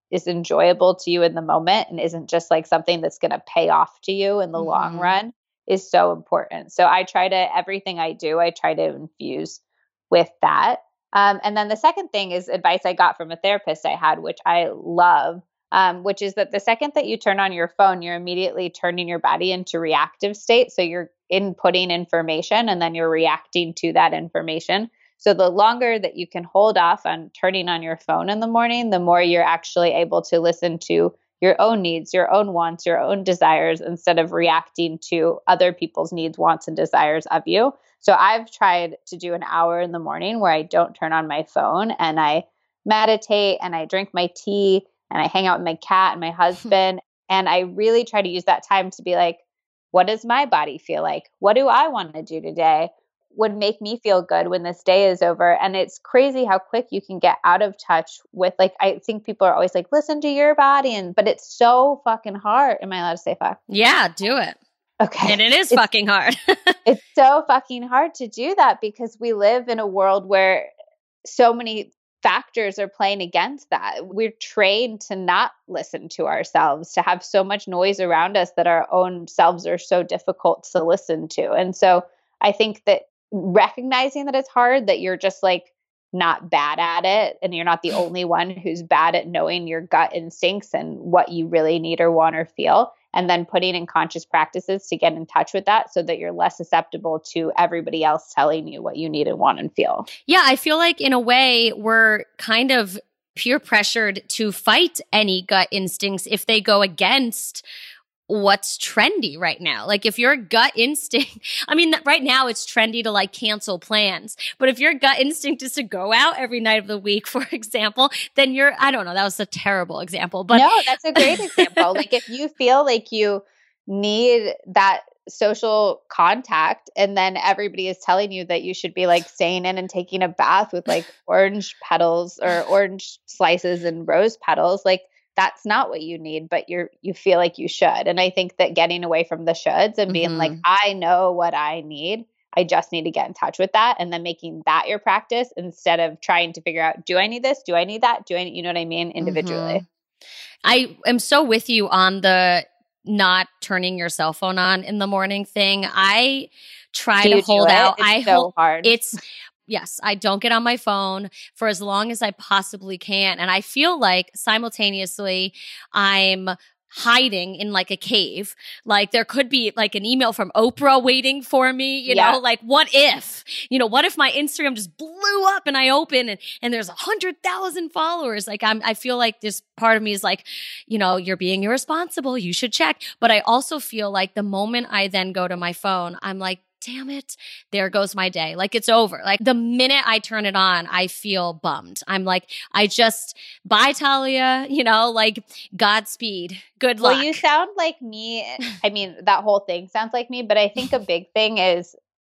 is enjoyable to you in the moment and isn't just like something that's going to pay off to you in the long Mm-hmm. run is so important. So I try to, everything I do, I try to infuse with that. Um, and then the second thing is advice I got from a therapist I had, which I love, um, which is that the second that you turn on your phone, you're immediately turning your body into reactive state. So you're inputting information and then you're reacting to that information. So the longer that you can hold off on turning on your phone in the morning, the more you're actually able to listen to your own needs, your own wants, your own desires, instead of reacting to other people's needs, wants, and desires of you. So I've tried to do an hour in the morning where I don't turn on my phone and I meditate and I drink my tea and I hang out with my cat and my husband. And I really try to use that time to be like, what does my body feel like? What do I want to do today? Would make me feel good when this day is over. And it's crazy how quick you can get out of touch with, like, I think people are always like, listen to your body. And, but it's so fucking hard. Am I allowed to say fuck? Yeah, do it. Okay. And it is it's, fucking hard. It's so fucking hard to do that because we live in a world where so many factors are playing against that. We're trained to not listen to ourselves, to have so much noise around us that our own selves are so difficult to listen to. And so I think that recognizing that it's hard, that you're just like not bad at it and you're not the only one who's bad at knowing your gut instincts and what you really need or want or feel, and then putting in conscious practices to get in touch with that so that you're less susceptible to everybody else telling you what you need and want and feel. Yeah, I feel like in a way we're kind of peer pressured to fight any gut instincts if they go against what's trendy right now. Like if your gut instinct, I mean, right now it's trendy to like cancel plans, but if your gut instinct is to go out every night of the week, for example, then you're, I don't know, that was a terrible example, but no, that's a great example. Like if you feel like you need that social contact and then everybody is telling you that you should be like staying in and taking a bath with like orange petals or orange slices and rose petals, like that's not what you need, but you're, you feel like you should. And I think that getting away from the shoulds and being mm-hmm. like, I know what I need. I just need to get in touch with that. And then making that your practice instead of trying to figure out, do I need this? Do I need that? Do I need, you know what I mean? Individually. Mm-hmm. I am so with you on the not turning your cell phone on in the morning thing. I try to hold out. It's I so hold, hard. It's, Yes, I don't get on my phone for as long as I possibly can. And I feel like simultaneously I'm hiding in like a cave. Like there could be like an email from Oprah waiting for me, you yeah. know, like what if, you know, what if my Instagram just blew up and I open and, and there's a hundred thousand followers? Like I'm, I feel like this part of me is like, you know, you're being irresponsible. You should check. But I also feel like the moment I then go to my phone, I'm like, damn it, there goes my day. Like it's over. Like the minute I turn it on, I feel bummed. I'm like, I just, bye Talia, you know, like Godspeed. Good luck. Well, you sound like me. I mean, that whole thing sounds like me, but I think a big thing is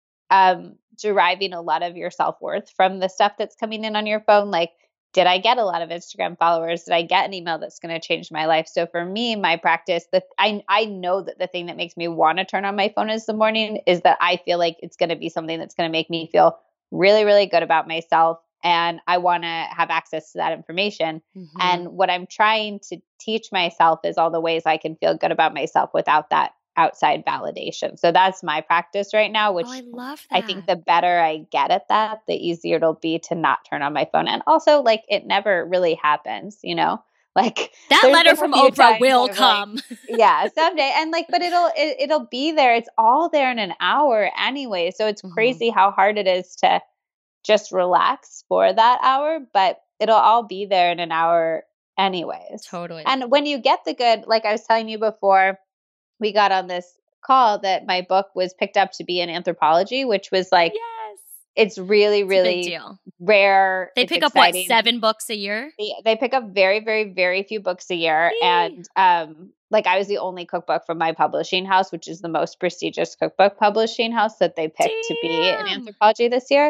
um, deriving a lot of your self-worth from the stuff that's coming in on your phone. Like, did I get a lot of Instagram followers? Did I get an email that's going to change my life? So for me, my practice, the I I know that the thing that makes me want to turn on my phone in the morning is that I feel like it's going to be something that's going to make me feel really, really good about myself. And I want to have access to that information. Mm-hmm. And what I'm trying to teach myself is all the ways I can feel good about myself without that outside validation. So that's my practice right now, which oh, I love that. I think the better I get at that, the easier it'll be to not turn on my phone. And also like it never really happens, you know, like that letter from Oprah will come. Like, yeah, someday. And like, but it'll, it, it'll be there. It's all there in an hour anyway. So it's mm-hmm. crazy how hard it is to just relax for that hour, but it'll all be there in an hour anyways. Totally. And when you get the good, like I was telling you before, we got on this call that my book was picked up to be in anthropology, which was like, yes, it's really, it's really a big deal. Rare. They it's pick exciting. up what, seven books a year? They, they pick up very, very, very few books a year. Yay. And um, like I was the only cookbook from my publishing house, which is the most prestigious cookbook publishing house that they picked Damn. to be in anthropology this year.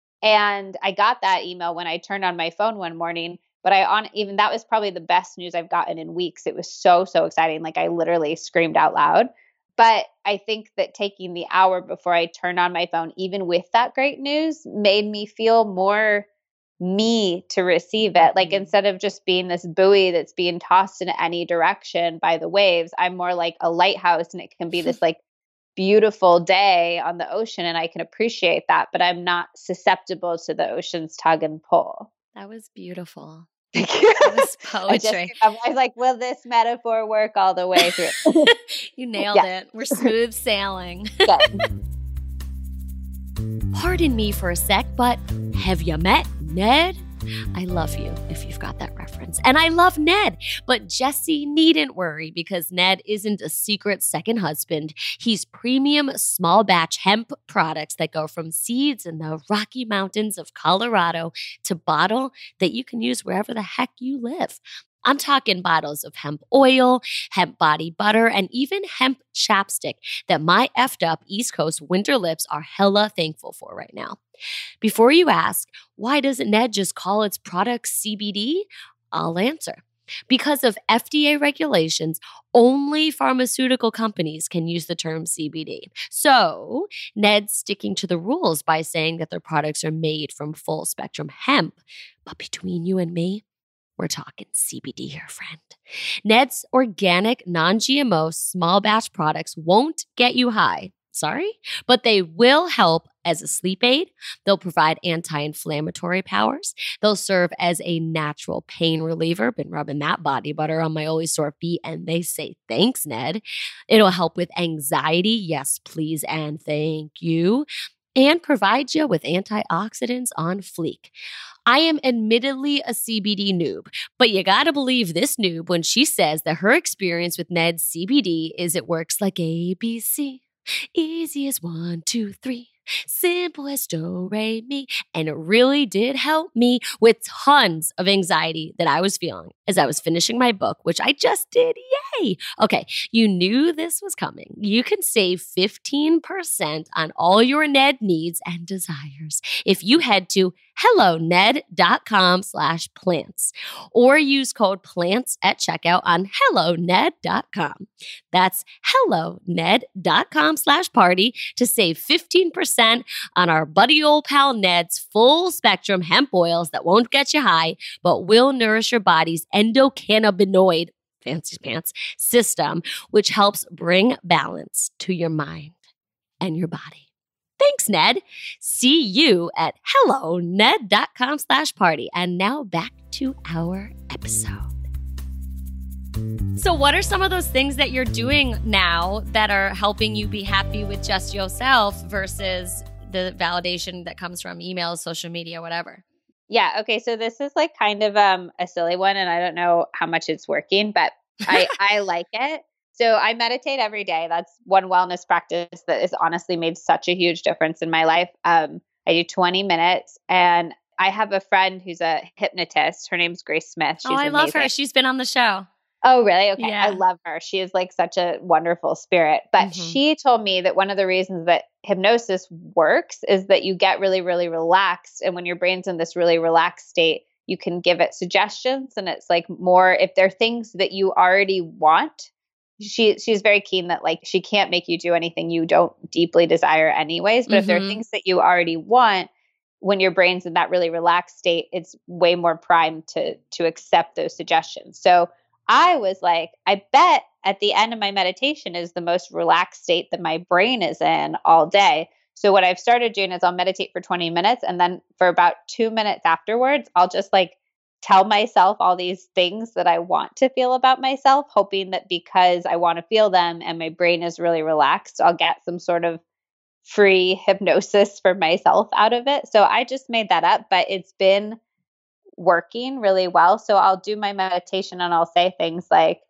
And I got that email when I turned on my phone one morning. But I on even that was probably the best news I've gotten in weeks. It was so, so exciting. Like I literally screamed out loud. But I think that taking the hour before I turned on my phone, even with that great news, made me feel more me to receive it. Like, instead of just being this buoy that's being tossed in any direction by the waves, I'm more like a lighthouse, and it can be this like beautiful day on the ocean, and I can appreciate that, but I'm not susceptible to the ocean's tug and pull. That was beautiful. Thank you. That was I, just, poetry. I was like, will this metaphor work all the way through? You nailed Yeah. it. We're smooth sailing. Good. Pardon me for a sec, but have you met Ned? I love you if you've got that reference. And I love Ned, but Jessie needn't worry because Ned isn't a secret second husband. He's premium small batch hemp products that go from seeds in the Rocky Mountains of Colorado to bottle that you can use wherever the heck you live. I'm talking bottles of hemp oil, hemp body butter, and even hemp chapstick that my effed up East Coast winter lips are hella thankful for right now. Before you ask, why doesn't Ned just call its product C B D? I'll answer. Because of F D A regulations, only pharmaceutical companies can use the term C B D. So, Ned's sticking to the rules by saying that their products are made from full spectrum hemp. But between you and me, we're talking C B D here, friend. Ned's organic, non-G M O, small batch products won't get you high. Sorry, but they will help as a sleep aid. They'll provide anti-inflammatory powers. They'll serve as a natural pain reliever. Been rubbing that body butter on my always sore feet, and they say, thanks, Ned. It'll help with anxiety. Yes, please, and thank you. And provide you with antioxidants on fleek. I am admittedly a C B D noob, but you gotta believe this noob when she says that her experience with Ned's C B D is it works like A B C. Easy as one, two, three. Simple as do, re, mi. And it really did help me with tons of anxiety that I was feeling as I was finishing my book, which I just did. Yay! Okay, you knew this was coming. You can save fifteen percent on all your Ned needs and desires if you head to helloned.com slash plants or use code plants at checkout on helloned dot com. That's helloned.com slash party to save fifteen percent on our buddy old pal Ned's full spectrum hemp oils that won't get you high, but will nourish your body's endocannabinoid, fancy pants, system, which helps bring balance to your mind and your body. Thanks, Ned. See you at helloned.com slash party. And now back to our episode. So what are some of those things that you're doing now that are helping you be happy with just yourself versus the validation that comes from emails, social media, whatever? Yeah. Okay. So this is like kind of um, a silly one, and I don't know how much it's working, but I, I like it. So I meditate every day. That's one wellness practice that has honestly made such a huge difference in my life. Um, I do twenty minutes, and I have a friend who's a hypnotist. Her name's Grace Smith. She's oh, I amazing. love her. She's been on the show. Oh, really? Okay. Yeah. I love her. She is like such a wonderful spirit. But Mhm. she told me that one of the reasons that hypnosis works is that you get really, really relaxed. And when your brain's in this really relaxed state, you can give it suggestions. And it's like more, if there are things that you already want, she she's very keen that like she can't make you do anything you don't deeply desire anyways. But if there are Mhm. things that you already want, when your brain's in that really relaxed state, it's way more primed to to accept those suggestions. So I was like, I bet at the end of my meditation is the most relaxed state that my brain is in all day. So what I've started doing is I'll meditate for twenty minutes, and then for about two minutes afterwards, I'll just like tell myself all these things that I want to feel about myself, hoping that because I want to feel them and my brain is really relaxed, I'll get some sort of free hypnosis for myself out of it. So I just made that up, but it's been working really well. So I'll do my meditation and I'll say things like,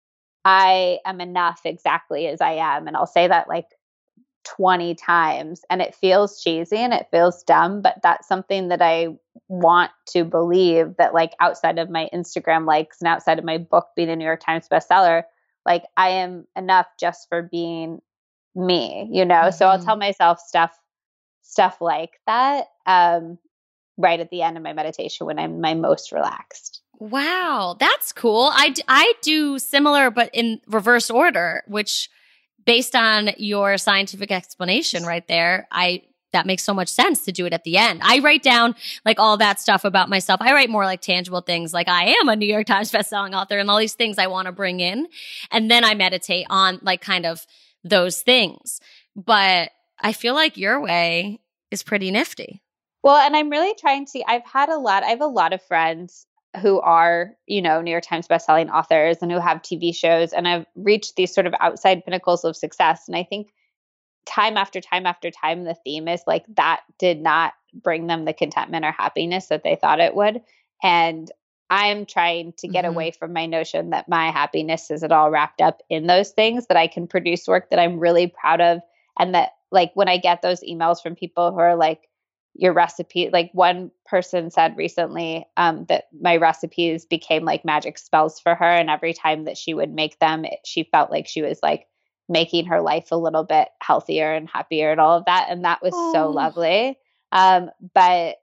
I am enough exactly as I am. And I'll say that like twenty times, and it feels cheesy and it feels dumb, but that's something that I want to believe, that like outside of my Instagram likes and outside of my book being a New York Times bestseller, like I am enough just for being me, you know? Mm-hmm. So I'll tell myself stuff, stuff like that, um, right at the end of my meditation when I'm my most relaxed. Wow, that's cool. I, d- I do similar, but in reverse order, which based on your scientific explanation right there, I that makes so much sense to do it at the end. I write down like all that stuff about myself. I write more like tangible things like I am a New York Times bestselling author and all these things I want to bring in. And then I meditate on like kind of those things. But I feel like your way is pretty nifty. Well, and I'm really trying to, I've had a lot, I have a lot of friends who are, you know, New York Times bestselling authors and who have T V shows and have reached these sort of outside pinnacles of success. And I think time after time after time, the theme is like that did not bring them the contentment or happiness that they thought it would. And I'm trying to get mm-hmm. away from my notion that my happiness is it all wrapped up in those things, that I can produce work that I'm really proud of. And that like when I get those emails from people who are like, your recipe, like one person said recently um, that my recipes became like magic spells for her. And every time that she would make them, it, she felt like she was like making her life a little bit healthier and happier and all of that. And that was oh. so lovely. Um, but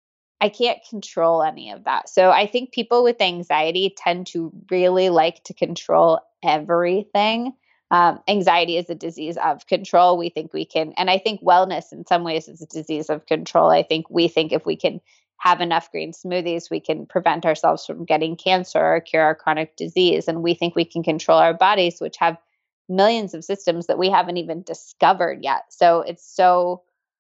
I can't control any of that. So I think people with anxiety tend to really like to control everything. Um, anxiety is a disease of control. We think we can, and I think wellness in some ways is a disease of control. I think we think if we can have enough green smoothies, we can prevent ourselves from getting cancer or cure our chronic disease. And we think we can control our bodies, which have millions of systems that we haven't even discovered yet. So it's so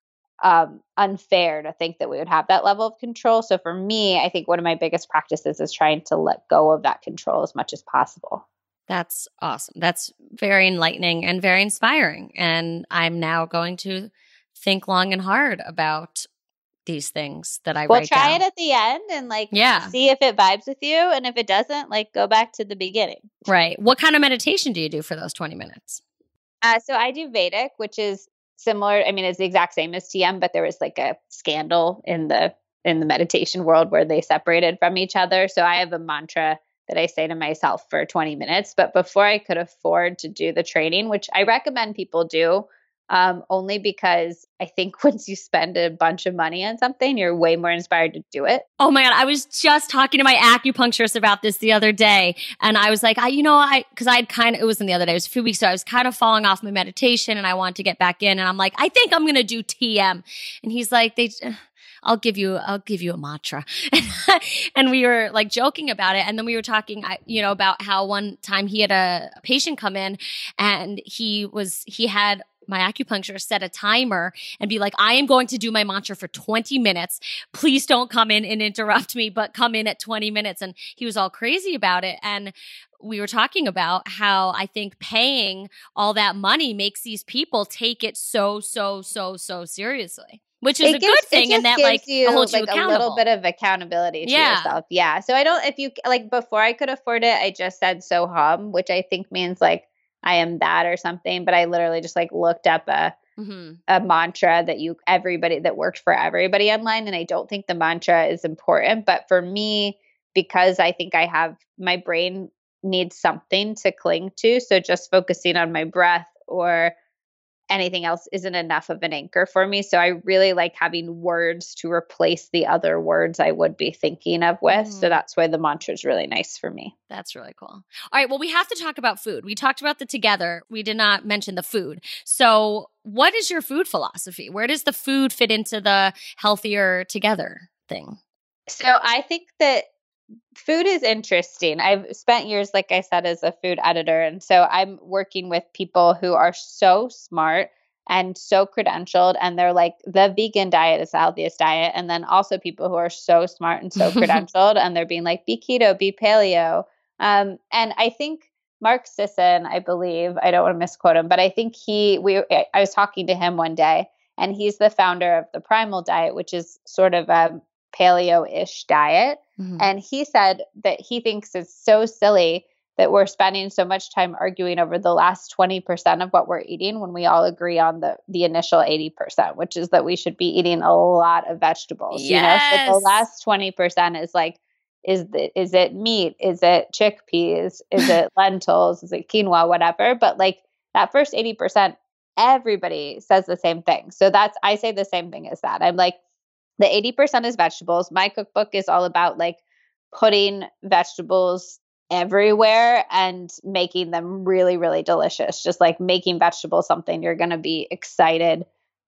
um, unfair to think that we would have that level of control. So for me, I think one of my biggest practices is trying to let go of that control as much as possible. That's awesome. That's very enlightening and very inspiring. And I'm now going to think long and hard about these things that I well, write try down. it at the end and like yeah. see if it vibes with you. And if it doesn't, like go back to the beginning. Right. What kind of meditation do you do for those twenty minutes? Uh, so I do Vedic, which is similar. I mean, it's the exact same as T M, but there was like a scandal in the in the meditation world where they separated from each other. So I have a mantra that I say to myself for twenty minutes. But before I could afford to do the training, which I recommend people do, um, only because I think once you spend a bunch of money on something, you're way more inspired to do it. Oh my God. I was just talking to my acupuncturist about this the other day. And I was like, I, you know, I, cause I'd kind of, it wasn't the other day, it was a few weeks ago. I was kind of falling off my meditation and I wanted to get back in. And I'm like, I think I'm going to do T M. And he's like, they, I'll give you, I'll give you a mantra. And we were like joking about it. And then we were talking, you know, about how one time he had a patient come in and he was, he had my acupuncturist set a timer and be like, I am going to do my mantra for twenty minutes. Please don't come in and interrupt me, but come in at twenty minutes. And he was all crazy about it. And we were talking about how I think paying all that money makes these people take it so, so, so, so seriously. Which is it a gives, good thing, and that gives like you, holds you like accountable. A little bit of accountability to yeah. yourself. Yeah. So I don't, if you like before I could afford it, I just said so hum, which I think means like I am that or something. But I literally just like looked up a mm-hmm. a mantra that you everybody that worked for everybody online, and I don't think the mantra is important, but for me, because I think I have my brain needs something to cling to, so just focusing on my breath or anything else isn't enough of an anchor for me. So I really like having words to replace the other words I would be thinking of with. Mm. So that's why the mantra is really nice for me. That's really cool. All right. Well, we have to talk about food. We talked about the together. We did not mention the food. So what is your food philosophy? Where does the food fit into the healthier together thing? So I think that food is interesting. I've spent years, like I said, as a food editor. And so I'm working with people who are so smart and so credentialed. And they're like, the vegan diet is the healthiest diet. And then also people who are so smart and so credentialed. And they're being like, be keto, be paleo. Um, and I think Mark Sisson, I believe, I don't want to misquote him, but I think he, we, I was talking to him one day, and he's the founder of the Primal Diet, which is sort of a paleo-ish diet. Mm-hmm. And he said that he thinks it's so silly that we're spending so much time arguing over the last twenty percent of what we're eating when we all agree on the, the initial eighty percent, which is that we should be eating a lot of vegetables. Yes. You know, so the last twenty percent is like, is the, is it meat? Is it chickpeas? Is it lentils? Is it quinoa? Whatever. But like that first eighty percent, everybody says the same thing. So that's, I say the same thing as that. I'm like, the eighty percent is vegetables. My cookbook is all about like putting vegetables everywhere and making them really, really delicious. Just like making vegetables something you're going to be excited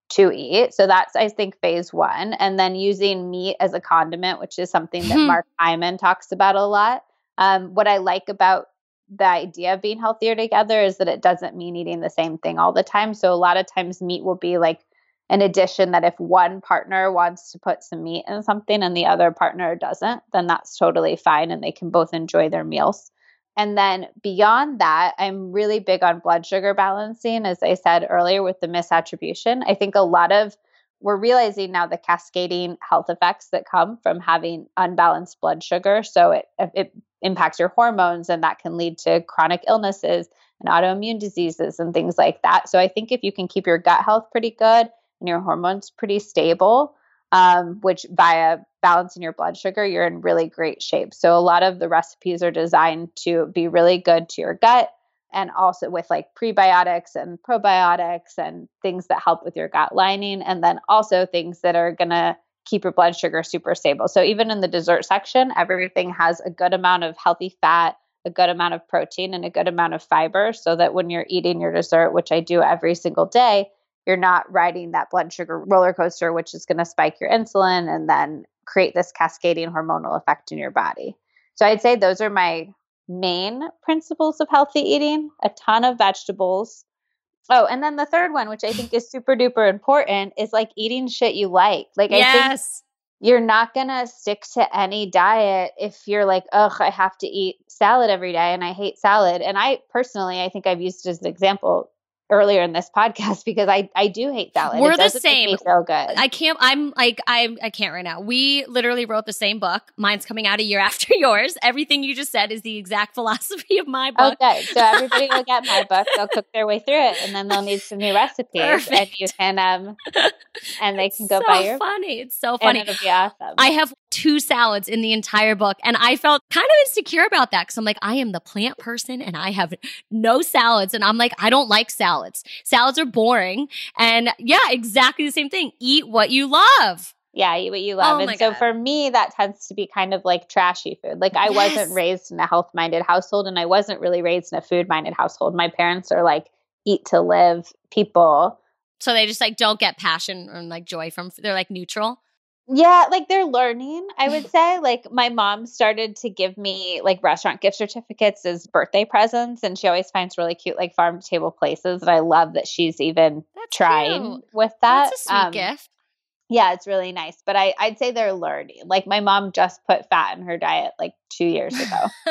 to eat. So that's, I think, phase one. And then using meat as a condiment, which is something that Mark Hyman talks about a lot. Um, what I like about the idea of being healthier together is that it doesn't mean eating the same thing all the time. So a lot of times meat will be like an addition that if one partner wants to put some meat in something and the other partner doesn't, then that's totally fine and they can both enjoy their meals. And then beyond that, I'm really big on blood sugar balancing, as I said earlier with the misattribution. I think a lot of, we're realizing now the cascading health effects that come from having unbalanced blood sugar. So it, it impacts your hormones, and that can lead to chronic illnesses and autoimmune diseases and things like that. So I think if you can keep your gut health pretty good and your hormones pretty stable, um, which via balancing your blood sugar, you're in really great shape. So a lot of the recipes are designed to be really good to your gut, and also with like prebiotics and probiotics and things that help with your gut lining. And then also things that are going to keep your blood sugar super stable. So even in the dessert section, everything has a good amount of healthy fat, a good amount of protein, and a good amount of fiber, so that when you're eating your dessert, which I do every single day, you're not riding that blood sugar roller coaster, which is going to spike your insulin and then create this cascading hormonal effect in your body. So I'd say those are my main principles of healthy eating: a ton of vegetables. Oh, and then the third one, which I think is super duper important, is like eating shit you like. Like, yes. I think you're not going to stick to any diet if you're like, ugh, I have to eat salad every day and I hate salad. And I personally, I think I've used it as an example earlier in this podcast because I, I do hate salad. We're it the same. Make me feel good. I can't, I'm like, I I can't right now. We literally wrote the same book. Mine's coming out a year after yours. Everything you just said is the exact philosophy of my book. Okay. So everybody will get my book. They'll cook their way through it, and then they'll need some new recipes. Perfect. And you can, um, and they It's can go so buy your funny. It's so funny. And it'll be awesome. I have two salads in the entire book, and I felt kind of insecure about that because I'm like, I am the plant person and I have no salads. And I'm like, I don't like salads. Salads are boring. And yeah, exactly the same thing. Eat what you love. Yeah, eat what you love. Oh and my so God. for me, that tends to be kind of like trashy food. Like I Yes. wasn't raised in a health-minded household, and I wasn't really raised in a food-minded household. My parents are like eat to live people. So they just like don't get passion and like joy from, they're like neutral. Yeah, like they're learning, I would say. Like my mom started to give me like restaurant gift certificates as birthday presents, and she always finds really cute like farm to table places. And I love that she's even That's trying cute. with that. That's a sweet Um, gift. Yeah, it's really nice. But I, I'd say they're learning. Like my mom just put fat in her diet like two years ago.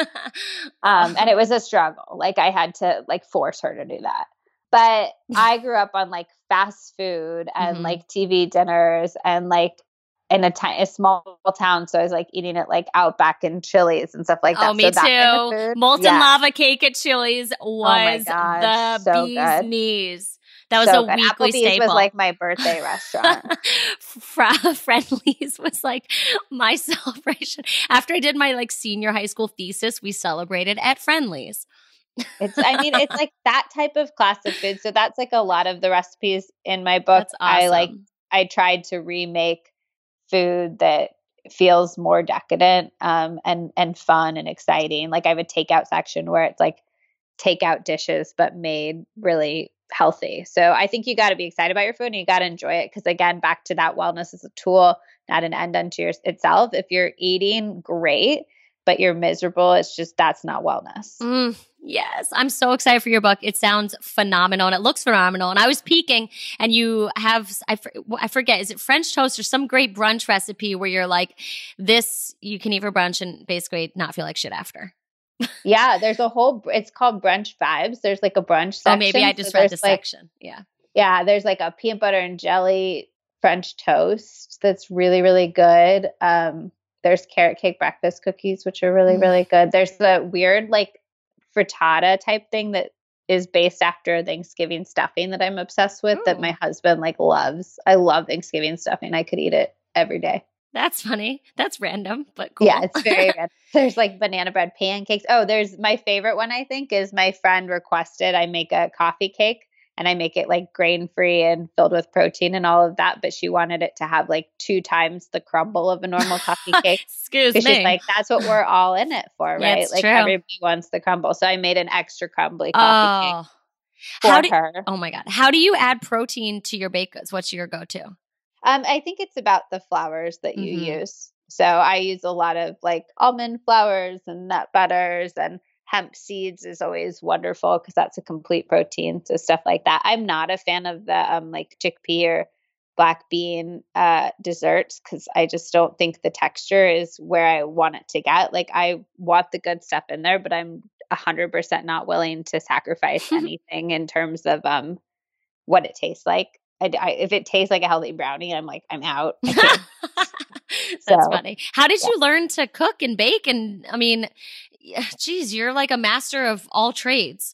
um, and it was a struggle. Like I had to like force her to do that. But I grew up on like fast food and Mhm. like T V dinners and like in a, ti- a small town. So I was like eating it like Outback and Chili's and stuff like that. Oh, me so that kind of too. food, Molten yeah. lava cake at Chili's my was gosh, the so bee's good. knees. That was So a good. weekly Applebee's staple. was like my birthday restaurant. Fra- Friendlies was like my celebration. After I did my like senior high school thesis, we celebrated at Friendlies. It's, I mean, it's like that type of class of food. So that's like a lot of the recipes in my book. That's awesome. I like, I tried to remake food that feels more decadent, um, and, and fun and exciting. Like I have a takeout section where it's like takeout dishes, but made really healthy. So I think you got to be excited about your food and you got to enjoy it. Cause again, back to that, wellness is a tool, not an end unto your, itself. If you're eating great, but you're miserable, it's just, that's not wellness. Mm, yes. I'm so excited for your book. It sounds phenomenal and it looks phenomenal. And I was peeking and you have, I, I forget, is it French toast or some great brunch recipe where you're like, this you can eat for brunch and basically not feel like shit after. Yeah, there's a whole, it's called Brunch Vibes. There's like a brunch section. Oh, maybe I just so read the like, section. Yeah. Yeah, there's like a peanut butter and jelly French toast that's really, really good. Um, there's carrot cake breakfast cookies, which are really, Mm. really good. There's the weird like frittata type thing that is based after Thanksgiving stuffing that I'm obsessed with, that Ooh. my husband like loves. I love Thanksgiving stuffing. I could eat it every day. That's funny. That's random, but cool. Yeah, it's very good. There's like banana bread pancakes. Oh, there's my favorite one, I think, is my friend requested I make a coffee cake and I make it like grain free and filled with protein and all of that. But she wanted it to have like two times the crumble of a normal coffee cake. Excuse me. Because she's like, that's what we're all in it for, Yeah, right? it's Like true. everybody wants the crumble. So I made an extra crumbly coffee Oh, cake. How for do, her. oh my God. How do you add protein to your baked goods? What's your go-to? Um, I think it's about the flours that you Mm-hmm. use. So I use a lot of like almond flours and nut butters, and hemp seeds is always wonderful because that's a complete protein. So stuff like that. I'm not a fan of the um, like chickpea or black bean uh, desserts because I just don't think the texture is where I want it to get. Like I want the good stuff in there, but I'm a hundred percent not willing to sacrifice anything in terms of um what it tastes like. I, I, if it tastes like a healthy brownie, I'm like, I'm out. I can't. That's So, funny. How did yeah. you learn to cook and bake? And I mean, geez, you're like a master of all trades.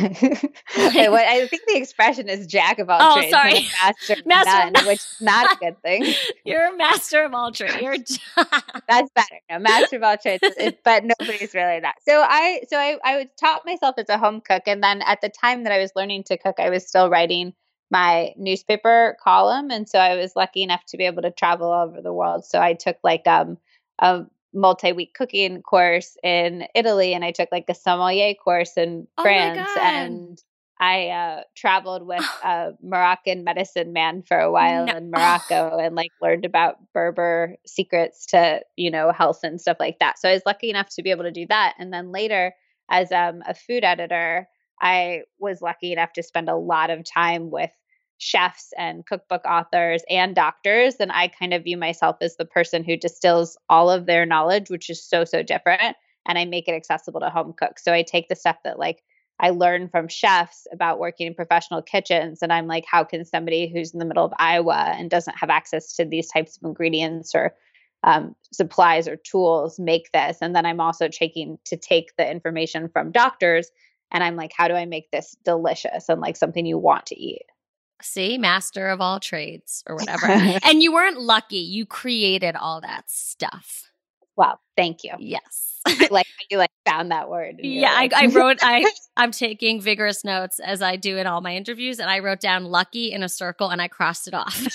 Okay, well, I think the expression is jack of all Oh, trades, sorry. and a master of Master of none, none. which is not a good thing. You're a master of all trades. You're That's better. No, master of all trades, it- but nobody's really that. So I, so I, I was taught myself as a home cook, and then at the time that I was learning to cook, I was still writing my newspaper column, and so I was lucky enough to be able to travel all over the world. So I took like um a multi-week cooking course in Italy, and I took like a sommelier course in Oh my France, God. and I uh, traveled with a Moroccan medicine man for a while No. in Morocco and like learned about Berber secrets to, you know, health and stuff like that. So I was lucky enough to be able to do that. And then later, as um, a food editor, I was lucky enough to spend a lot of time with chefs and cookbook authors and doctors. And I kind of view myself as the person who distills all of their knowledge, which is so, so different. And I make it accessible to home cooks. So I take the stuff that like I learned from chefs about working in professional kitchens. And I'm like, how can somebody who's in the middle of Iowa and doesn't have access to these types of ingredients or um, supplies or tools make this? And then I'm also taking to take the information from doctors. And I'm like, how do I make this delicious and like something you want to eat? See, master of all trades or whatever. And you weren't lucky. You created all that stuff. Wow. Thank you. Yes. I like how you like found that word. Yeah, I, I wrote, I, I'm taking vigorous notes as I do in all my interviews. And I wrote down lucky in a circle and I crossed it off.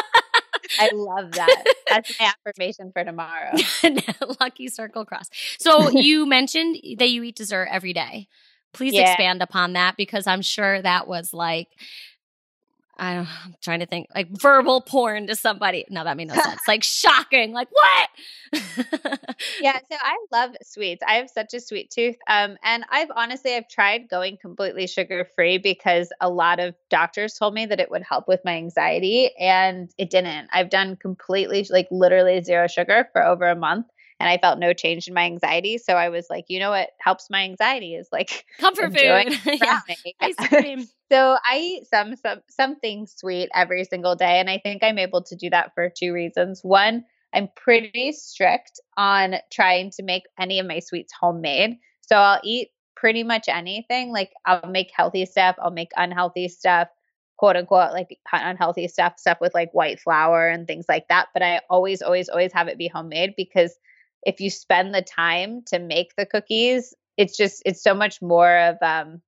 I love that. That's my affirmation for tomorrow. Lucky circle cross. So you mentioned that you eat dessert every day. Please Yeah. expand upon that because I'm sure that was like, I don't, I'm trying to think, like verbal porn to somebody. No, that made no sense. Like shocking. Like what? Yeah, so I love sweets. I have such a sweet tooth. Um, and I've honestly, I've tried going completely sugar free because a lot of doctors told me that it would help with my anxiety, and it didn't. I've done completely, like literally zero sugar for over a month, and I felt no change in my anxiety. So I was like, you know what helps my anxiety is like Comfort enjoying food. Yeah. brownie. Ice cream. So I eat some some something sweet every single day, and I think I'm able to do that for two reasons. One, I'm pretty strict on trying to make any of my sweets homemade. So I'll eat pretty much anything. Like I'll make healthy stuff, I'll make unhealthy stuff, quote unquote, like unhealthy stuff, stuff with like white flour and things like that. But I always, always, always have it be homemade because if you spend the time to make the cookies, it's just, it's so much more of um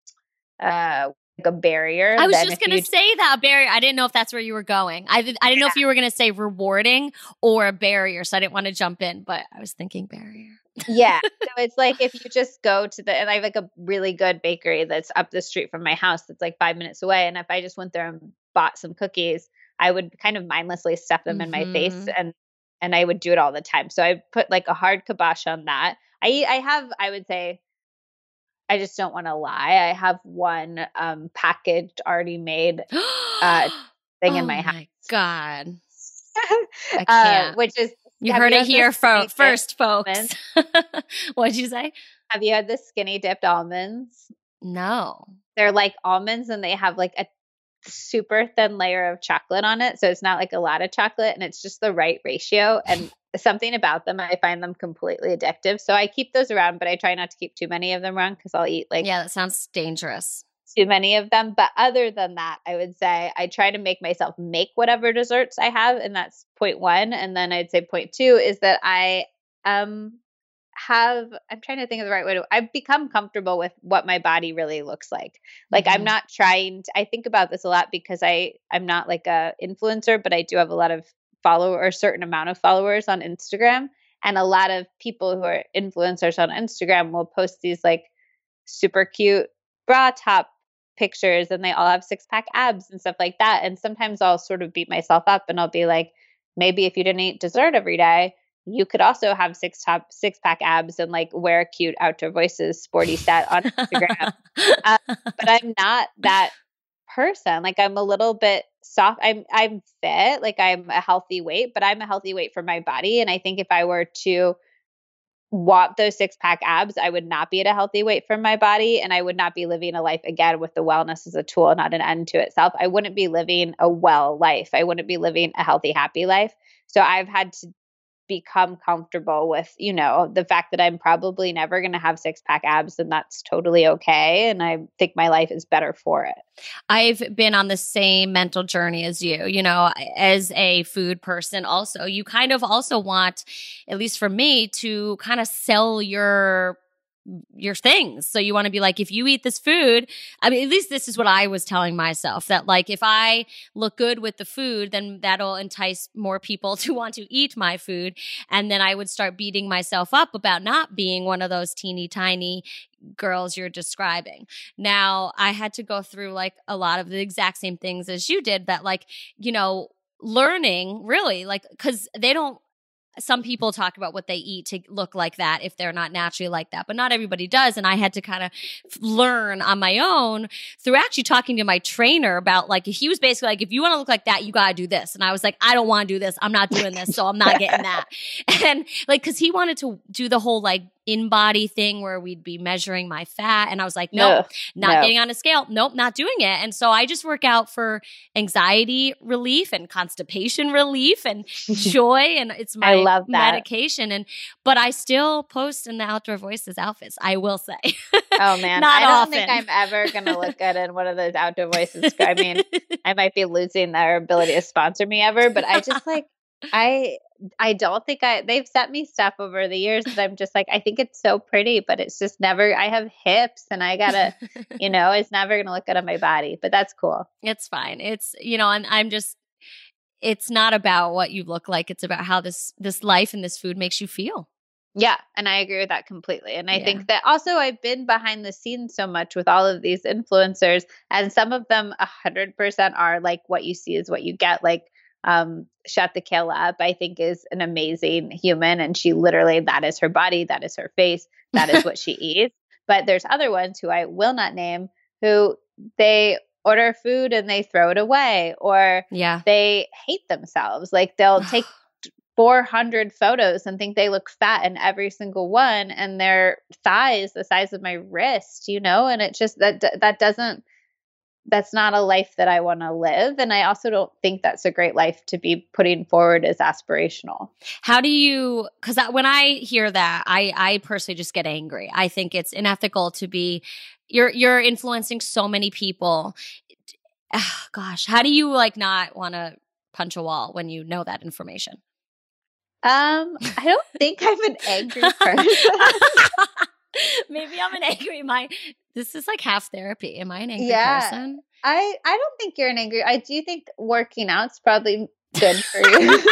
uh like a barrier. I was than just if going you to say that, a barrier. I didn't know if that's where you were going. I, did, I didn't know if you were going to say rewarding or a barrier. So I didn't want to jump in, but I was thinking barrier. Yeah. So it's like if you just go to the, and I have like a really good bakery that's up the street from my house that's like five minutes away. And if I just went there and bought some cookies, I would kind of mindlessly stuff them in my face Mhm. and and I would do it all the time. So I put like a hard kibosh on that. I eat, I have, I would say, I just don't want to lie. I have one um, packaged, already made uh, thing oh in my house. my God. I uh, can't. which is You have heard you it had the here skinny fo- dip first, folks. almonds? What'd you say? Have you had the skinny dipped almonds? No. They're like almonds and they have like a super thin layer of chocolate on it. So it's not like a lot of chocolate and it's just the right ratio. And something about them, I find them completely addictive. So I keep those around, but I try not to keep too many of them around because I'll eat like Yeah, that sounds dangerous. too many of them. But other than that, I would say I try to make myself make whatever desserts I have. And that's point one. And then I'd say point two is that I um have I'm trying to think of the right way to I've become comfortable with what my body really looks like. Like I'm Mhm. not trying to, I think about this a lot because I I'm not like a influencer, but I do have a lot of follow or a certain amount of followers on Instagram. And a lot of people who are influencers on Instagram will post these like super cute bra top pictures and they all have six pack abs and stuff like that. And sometimes I'll sort of beat myself up and I'll be like, maybe if you didn't eat dessert every day, you could also have six top six pack abs and like wear a cute Outdoor Voices sporty set on Instagram. uh, but I'm not that person. Like I'm a little bit soft. I'm I'm fit. Like I'm a healthy weight, but I'm a healthy weight for my body. And I think if I were to want those six pack abs, I would not be at a healthy weight for my body. And I would not be living a life again with the wellness as a tool, not an end to itself. I wouldn't be living a well life. I wouldn't be living a healthy, happy life. So I've had to become comfortable with, you know, the fact that I'm probably never going to have six pack abs and that's totally okay. And I think my life is better for it. I've been on the same mental journey as you, you know, as a food person also. You kind of also want, at least for me, to kind of sell your your things. So you want to be like, if you eat this food, I mean, at least this is what I was telling myself, that like, if I look good with the food, then that'll entice more people to want to eat my food. And then I would start beating myself up about not being one of those teeny tiny girls you're describing. Now, I had to go through like a lot of the exact same things as you did, that like, you know, learning really like, because they don't, some people talk about what they eat to look like that if they're not naturally like that, but not everybody does. And I had to kind of learn on my own through actually talking to my trainer about like, he was basically like, if you want to look like that, you got to do this. And I was like, I don't want to do this. I'm not doing this. So I'm not getting that. And like, cause he wanted to do the whole like in-body thing where we'd be measuring my fat. And I was like, nope, no, not no. getting on a scale. Nope, not doing it. And so I just work out for anxiety relief and constipation relief and joy. And it's my I love that. medication. And, but I still post in the Outdoor Voices outfits, I will say. Oh man, not I don't often. think I'm ever going to look good in one of those Outdoor Voices. I mean, I might be losing their ability to sponsor me ever, but I just like, I, I don't think I, they've sent me stuff over the years that I'm just like, I think it's so pretty, but it's just never, I have hips and I gotta, you know, it's never going to look good on my body, but that's cool. It's fine. It's, you know, and I'm just, it's not about what you look like. It's about how this, this life and this food makes you feel. Yeah. And I agree with that completely. And I Yeah. think that also I've been behind the scenes so much with all of these influencers, and some of them a hundred percent are like, what you see is what you get. Like, um, Shut the Kale Up, I think is an amazing human. And she literally, that is her body. That is her face. That is what she eats. But there's other ones who I will not name, who they order food and they throw it away, or yeah. they hate themselves. Like they'll take four hundred photos and think they look fat in every single one, and their thighs the size of my wrist, you know, and it just, that, that doesn't, that's not a life that I want to live. And I also don't think that's a great life to be putting forward as aspirational. How do you, because when I hear that, I, I personally just get angry. I think it's unethical to be, you're, you're influencing so many people. Oh, gosh, how do you like not want to punch a wall when you know that information? Um, I don't think I'm an angry person. Maybe I'm an angry my this is like half therapy. Am I an angry yeah, person? I, I don't think you're an angry. I do think working out's probably good for you. No,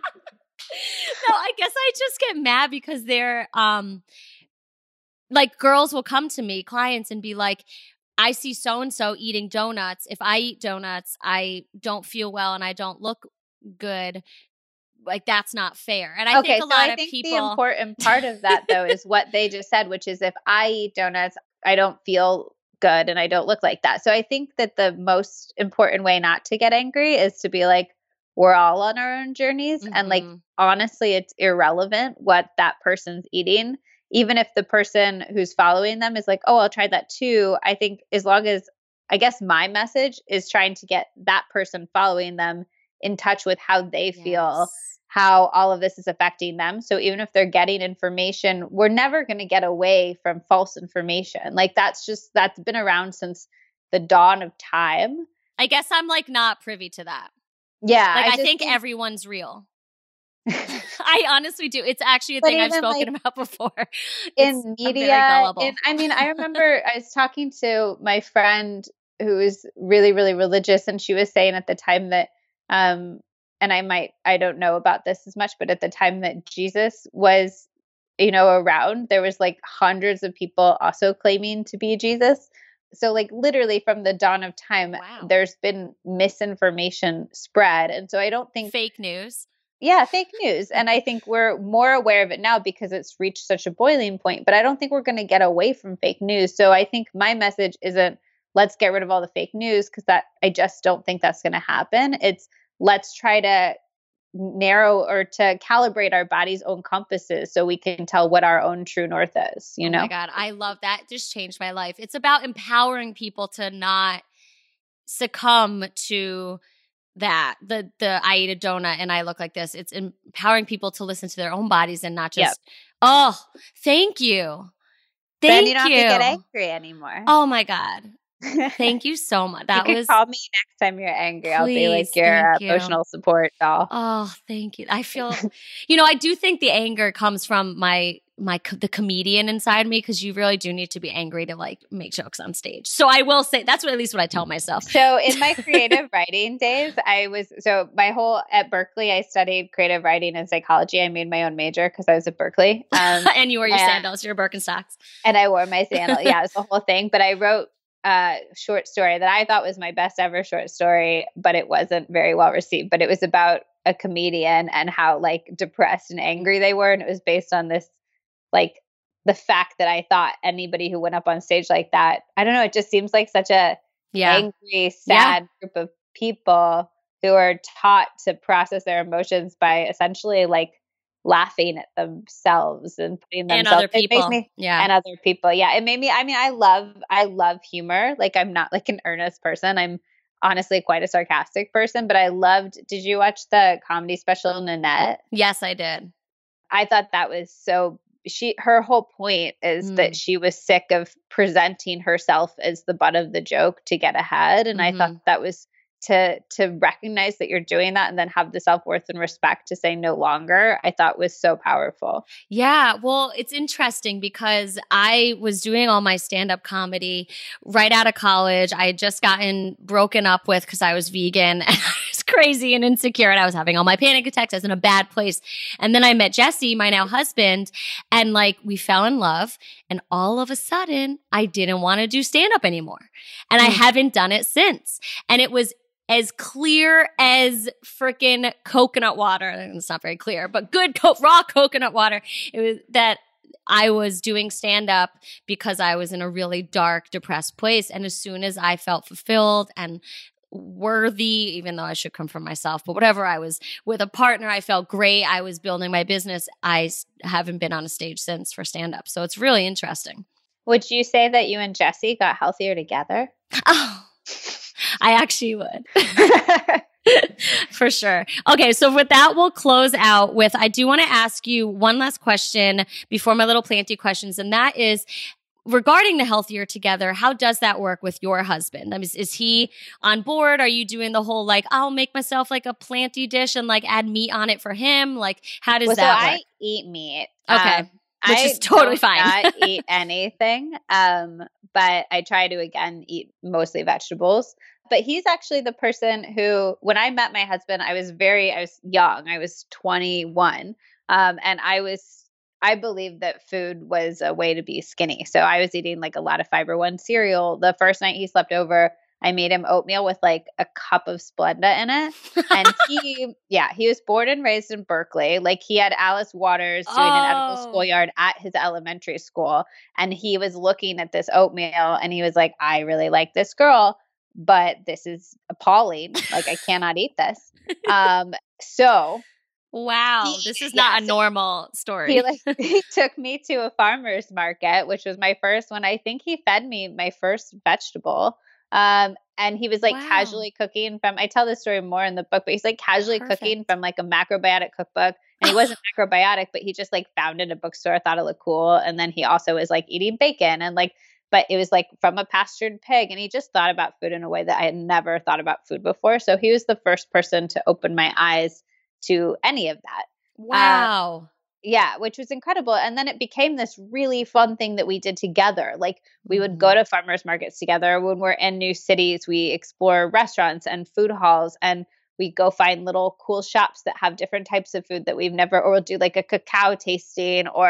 I guess I just get mad because they're um like girls will come to me, clients, and be like, I see so and so eating donuts. If I eat donuts, I don't feel well and I don't look good. Like that's not fair. And I okay, think a so lot I of think people. The important part of that though is what they just said, which is if I eat donuts, I don't feel good and I don't look like that. So I think that the most important way not to get angry is to be like, we're all on our own journeys. Mm-hmm. And like, honestly, it's irrelevant what that person's eating. Even if the person who's following them is like, oh, I'll try that too. I think as long as, I guess my message is trying to get that person following them in touch with how they Yes. feel, how all of this is affecting them. So even if they're getting information, we're never going to get away from false information. Like that's just, that's been around since the dawn of time. I guess I'm like not privy to that. Yeah. Like I, I think, think everyone's real. I honestly do. It's actually a But thing I've even, spoken like, about before. in It's- I'm media, very gullible. in, I mean, I remember I was talking to my friend who is really, really religious, and she was saying at the time that, um, and I might, I don't know about this as much, but at the time that Jesus was, you know, around, there was like hundreds of people also claiming to be Jesus, so like literally from the dawn of time, Wow. there's been misinformation spread. And so I don't think Fake news. Yeah, fake news. And I think we're more aware of it now because it's reached such a boiling point, but I don't think we're going to get away from fake news. So I think my message isn't let's get rid of all the fake news because that I just don't think that's going to happen. It's let's try to narrow or to calibrate our body's own compasses so we can tell what our own true north is, you oh know? my God. I love that. It just changed my life. It's about empowering people to not succumb to that the the I eat a donut and I look like this. It's empowering people to listen to their own bodies and not just yep. oh thank you thank then you don't you have to get angry anymore. Oh my God, thank you so much. That you was call me next time you're angry. Please, I'll be like your you. emotional support doll. Oh, thank you. I feel you know I do think the anger comes from my my the comedian inside me, because you really do need to be angry to like make jokes on stage. So I will say that's what at least what I tell myself. So in my creative writing days, I was so my whole at Berkeley, I studied creative writing and psychology. I made my own major because I was at Berkeley. Um, and you wore your and, sandals, your Birkenstocks, and I wore my sandal. Yeah, it's the whole thing. But I wrote a short story that I thought was my best ever short story, but it wasn't very well received. But it was about a comedian and how like depressed and angry they were, and it was based on this. Like the fact that I thought anybody who went up on stage like that, I don't know, it just seems like such a yeah. angry, sad yeah. group of people who are taught to process their emotions by essentially like laughing at themselves and putting themselves and other people. Me, yeah. And other people. Yeah. It made me, I mean, I love, I love humor. Like I'm not like an earnest person. I'm honestly quite a sarcastic person, but I loved, did you watch the comedy special Nanette? Yes, I did. I thought that was so She, her whole point is mm. that she was sick of presenting herself as the butt of the joke to get ahead. And mm-hmm. I thought that was to, to recognize that you're doing that and then have the self-worth and respect to say no longer, I thought was so powerful. Yeah. Well, it's interesting because I was doing all my stand-up comedy right out of college. I had just gotten broken up with because I was vegan and I was crazy and insecure and I was having all my panic attacks. I was in a bad place. And then I met Jesse, my now husband, and like we fell in love. And all of a sudden I didn't want to do stand-up anymore. And mm. I haven't done it since. And it was as clear as freaking coconut water. It's not very clear, but good co- raw coconut water. It was that I was doing stand-up because I was in a really dark, depressed place. And as soon as I felt fulfilled and worthy, even though I should come from myself, but whatever, I was with a partner, I felt great. I was building my business. I haven't been on a stage since for stand-up. So it's really interesting. Would you say that you and Jesse got healthier together? Oh, I actually would. For sure. Okay, so with that, we'll close out with, I do want to ask you one last question before my little planty questions, and that is, regarding the healthier together, how does that work with your husband? I mean, is, is he on board? Are you doing the whole, like, I'll make myself like a planty dish and like add meat on it for him? Like, how does well, that so work? I eat meat. Okay. Um, Which I is totally don't fine. not eat anything. Um, but I try to, again, eat mostly vegetables. But he's actually the person who, when I met my husband, I was very, I was young. I was twenty-one. Um, and I was, I believed that food was a way to be skinny. So I was eating like a lot of Fiber One cereal. The first night he slept over, I made him oatmeal with like a cup of Splenda in it. And he, yeah, he was born and raised in Berkeley. Like he had Alice Waters doing oh. an edible schoolyard at his elementary school. And he was looking at this oatmeal and he was like, I really like this girl, but this is appalling. Like I cannot eat this. Um, so Wow, he, this is yeah, not a so normal story. He like he took me to a farmer's market, which was my first one. I think he fed me my first vegetable. Um, and he was like wow. casually cooking from, I tell this story more in the book, but he's like casually Perfect. cooking from like a macrobiotic cookbook. And he wasn't macrobiotic, but he just like found it in a bookstore, thought it looked cool. And then he also was like eating bacon and like, but it was like from a pastured pig. And he just thought about food in a way that I had never thought about food before. So he was the first person to open my eyes to any of that. Wow. Uh, Yeah, which was incredible. And then it became this really fun thing that we did together. Like we would go to farmers markets together. When we're in new cities, we explore restaurants and food halls and we go find little cool shops that have different types of food that we've never, or we'll do like a cacao tasting or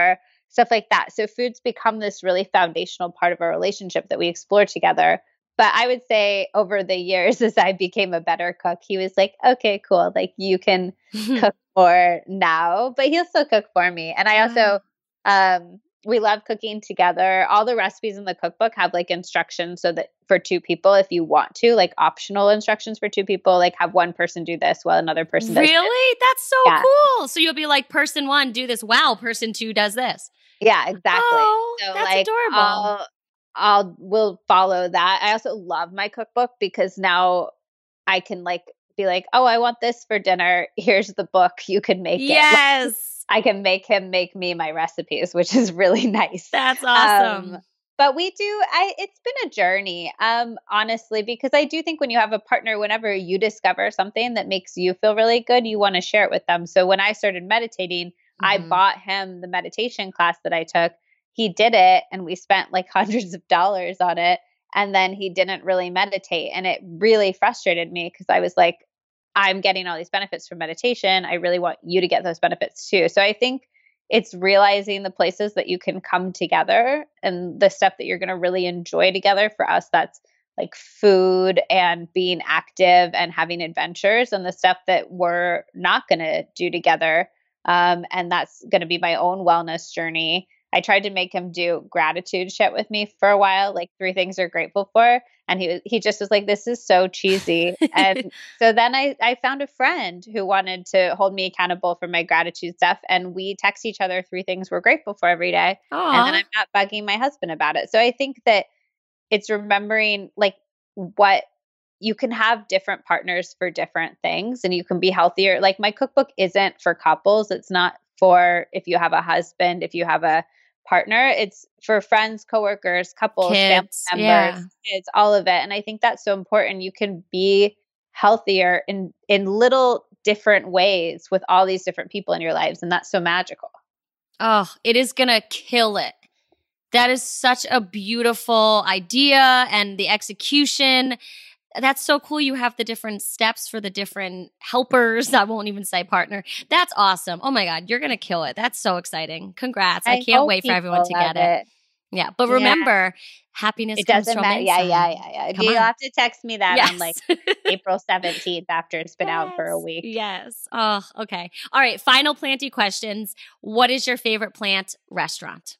stuff like that. So food's become this really foundational part of our relationship that we explore together. But I would say over the years, as I became a better cook, he was like, okay, cool. Like you can cook more now, but he'll still cook for me. And I also, um, we love cooking together. All the recipes in the cookbook have like instructions so that for two people, if you want to, like optional instructions for two people, like have one person do this while another person does Really? this. That's so Yeah. cool. So you'll be like, person one, do this. Wow, person two does this. Yeah, exactly. Oh, so that's like adorable. I'll, I'll will follow that. I also love my cookbook because now I can like be like, oh, I want this for dinner. Here's the book. You can make it. Yes. I can make him make me my recipes, which is really nice. That's awesome. Um, but we do, I, it's been a journey, um, honestly, because I do think when you have a partner, whenever you discover something that makes you feel really good, you want to share it with them. So when I started meditating, mm-hmm. I bought him the meditation class that I took. He did it and we spent like hundreds of dollars on it. And then he didn't really meditate. And it really frustrated me because I was like, I'm getting all these benefits from meditation. I really want you to get those benefits too. So I think it's realizing the places that you can come together and the stuff that you're going to really enjoy together. For us, that's like food and being active and having adventures, and the stuff that we're not going to do together. Um, and that's going to be my own wellness journey. I tried to make him do gratitude shit with me for a while, like three things you're grateful for. And he he just was like, this is so cheesy. And so then I, I found a friend who wanted to hold me accountable for my gratitude stuff. And we text each other three things we're grateful for every day. Aww. And then I'm not bugging my husband about it. So I think that it's remembering like what you can have different partners for different things and you can be healthier. Like my cookbook isn't for couples. It's not for if you have a husband, if you have a partner, it's for friends, coworkers, couples, kids, family members, yeah. kids, all of it. And I think that's so important. You can be healthier in in little different ways with all these different people in your lives. And that's so magical. Oh, it is going to kill it. That is such a beautiful idea, and the execution. That's so cool. You have the different steps for the different helpers. I won't even say partner. That's awesome. Oh my God, you're going to kill it. That's so exciting. Congrats. I, I can't wait for everyone to get it. it. Yeah. But remember, yeah. happiness it comes doesn't from matter. inside. Yeah, yeah, yeah, yeah. Come You'll on. have to text me that yes. on like April seventeenth after it's been yes. out for a week. Yes. Oh, okay. All right. Final planty questions. What is your favorite plant restaurant?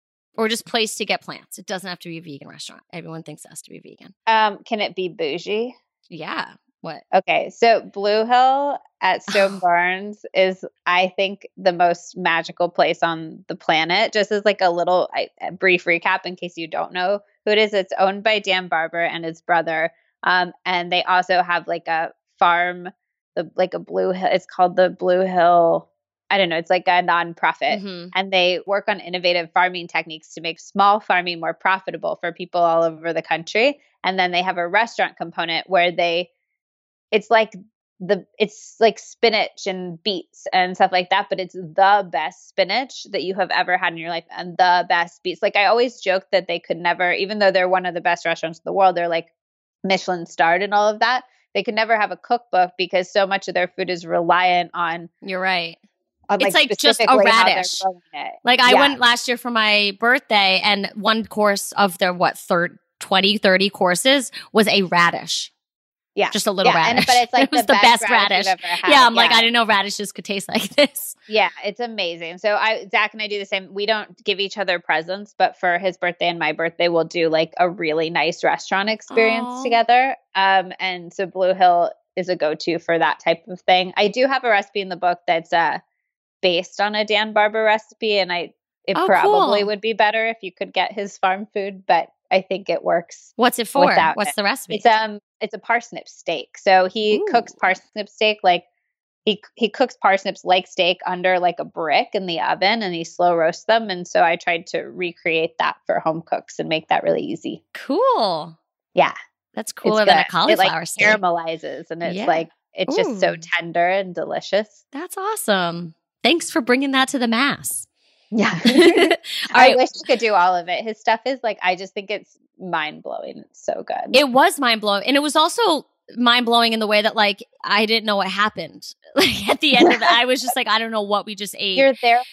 Or just place to get plants. It doesn't have to be a vegan restaurant. Everyone thinks it has to be vegan. Um, can it be bougie? Yeah. What? Okay. So Blue Hill at Stone Barns is, I think, the most magical place on the planet. Just as like a little I, a brief recap in case you don't know who it is. It's owned by Dan Barber and his brother. Um, and they also have like a farm, the like a Blue Hill. It's called the Blue Hill. I don't know, it's like a nonprofit, mm-hmm. and they work on innovative farming techniques to make small farming more profitable for people all over the country. And then they have a restaurant component where they, it's like the, it's like spinach and beets and stuff like that, but it's the best spinach that you have ever had in your life and the best beets. Like I always joke that they could never, even though they're one of the best restaurants in the world, they're like Michelin starred and all of that. They could never have a cookbook because so much of their food is reliant on. You're right. On, it's like, like just a radish. Like I yeah. went last year for my birthday and one course of their, what, third, twenty, thirty courses was a radish. Yeah. Just a little yeah, radish. And, but it's like it was the, the best, best radish. radish. I've Yeah, I'm yeah. like, I didn't know radishes could taste like this. Yeah, it's amazing. So I, Zach and I do the same. We don't give each other presents, but for his birthday and my birthday, we'll do like a really nice restaurant experience Aww. Together. Um, and so Blue Hill is a go-to for that type of thing. I do have a recipe in the book that's uh based on a Dan Barber recipe, and I it oh, probably cool. would be better if you could get his farm food, but I think it works. What's it for? What's it. the recipe? It's um it's a parsnip steak. So he Ooh. Cooks parsnip steak like he he cooks parsnips like steak under like a brick in the oven, and he slow roasts them. And so I tried to recreate that for home cooks and make that really easy. Cool. Yeah. That's cooler than a cauliflower it, like, steak. Caramelizes, and it's yeah. like it's Ooh. Just so tender and delicious. That's awesome. Thanks for bringing that to the mass. Yeah. right. I wish I could do all of it. His stuff is like, I just think it's mind blowing. It's so good. It was mind blowing. And it was also mind blowing in the way that like, I didn't know what happened. Like at the end of it, I was just like, I don't know what we just ate. You're there for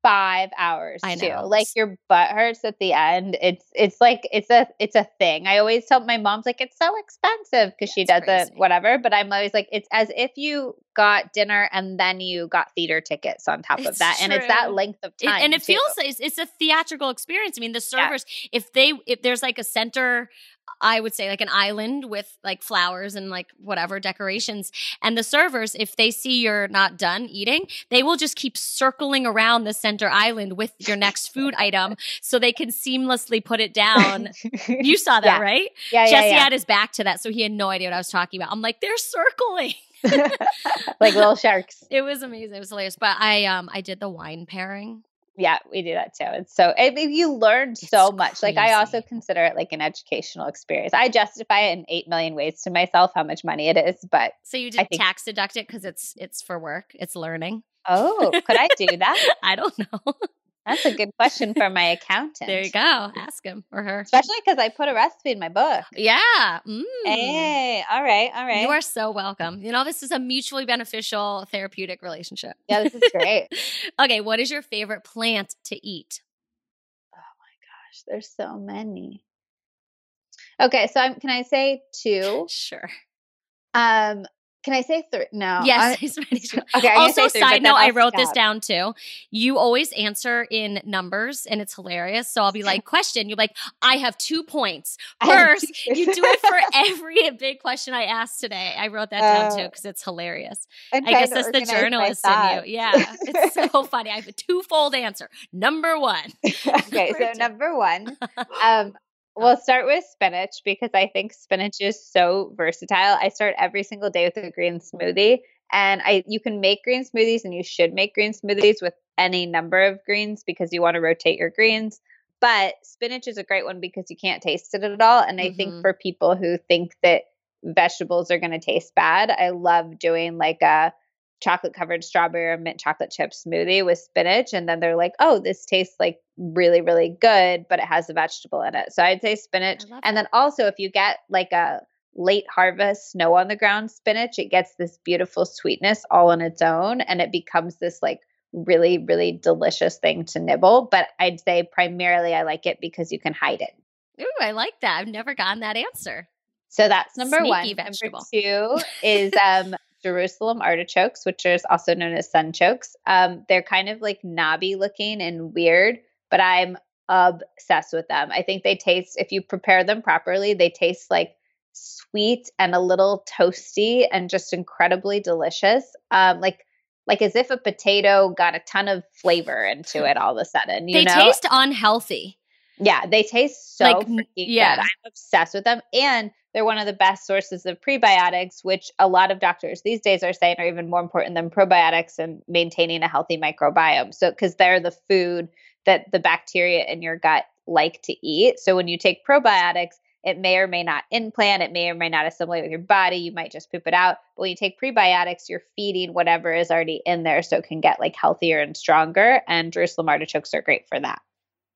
five hours I too. know. Like your butt hurts at the end. It's it's like it's a it's a thing. I always tell my mom's like it's so expensive because Yeah, she it's doesn't crazy. whatever. But I'm always like it's as if you got dinner and then you got theater tickets on top of It's that, and it's that true. length of It- time. and it too. feels like it's, it's a theatrical experience. I mean, the servers, if they, if there's like a center, I would say like an island with like flowers and like whatever decorations, and the servers, if they see you're not done eating, they will just keep circling around the center island with your next food item so they can seamlessly put it down. You saw that, Yeah. right? Yeah, yeah, Jesse yeah. had his back to that, so he had no idea what I was talking about. I'm like, they're circling. Like little sharks. It was amazing. It was hilarious. But I um I did the wine pairing. Yeah, we do that too. It's so I mean, you learn so It's much. Like I also crazy. consider it like an educational experience. I justify it in eight million ways to myself how much money it is, but So you I did think- tax deduct it because it's it's for work. It's learning. oh, could I do that? I don't know. That's a good question for my accountant. There you go. Ask him or her. Especially because I put a recipe in my book. Yeah. Mm. Hey, all right, all right. You are so welcome. You know, this is a mutually beneficial therapeutic relationship. Yeah, this is great. Okay, what is your favorite plant to eat? Gosh, there's so many. Okay, so I'm, can I say two? Sure. Um, can I say three? No. Yes. I- he's ready to- okay. I'm gonna Also, say three, but side then note, I I'll wrote this stop. down too. You always answer in numbers and it's hilarious. So I'll be like, question. You're like, I have two points. I have First, two- you do it for every big question I asked today. I wrote that down Oh. too because it's hilarious. I'm I trying guess to that's the organize my journalist in you. thoughts. Yeah. It's so funny. I have a twofold answer. Number one. Okay, so Number two. number one, um, we'll start with spinach because I think spinach is so versatile. I start every single day with a green smoothie, and I you can make green smoothies, and you should make green smoothies with any number of greens because you want to rotate your greens. But spinach is a great one because you can't taste it at all. And I Mhm. think for people who think that vegetables are going to taste bad, I love doing like a chocolate covered strawberry or mint chocolate chip smoothie with spinach. And then they're like, oh, this tastes like really, really good, but it has a vegetable in it. So I'd say spinach. I love And then also, if you get like a late harvest snow on the ground spinach, it gets this beautiful sweetness all on its own. And it becomes this like really, really delicious thing to nibble. But I'd say primarily I like it because you can hide it. Ooh, I like that. I've never gotten that answer. So that's number Sneaky one. vegetable. Number two is um, Jerusalem artichokes, which is also known as sunchokes. Um, they're kind of like knobby looking and weird, but I'm obsessed with them. I think they taste, if you prepare them properly, they taste like sweet and a little toasty and just incredibly delicious. Um, like like as if a potato got a ton of flavor into it all of a sudden. You They know? taste unhealthy. Yeah, they taste so Like, freaking yeah. good. I'm obsessed with them. And they're one of the best sources of prebiotics, which a lot of doctors these days are saying are even more important than probiotics and maintaining a healthy microbiome. So, because they're the food that the bacteria in your gut like to eat. So, when you take probiotics, it may or may not implant, it may or may not assimilate with your body. You might just poop it out. But when you take prebiotics, you're feeding whatever is already in there so it can get like healthier and stronger. And Jerusalem artichokes are great for that.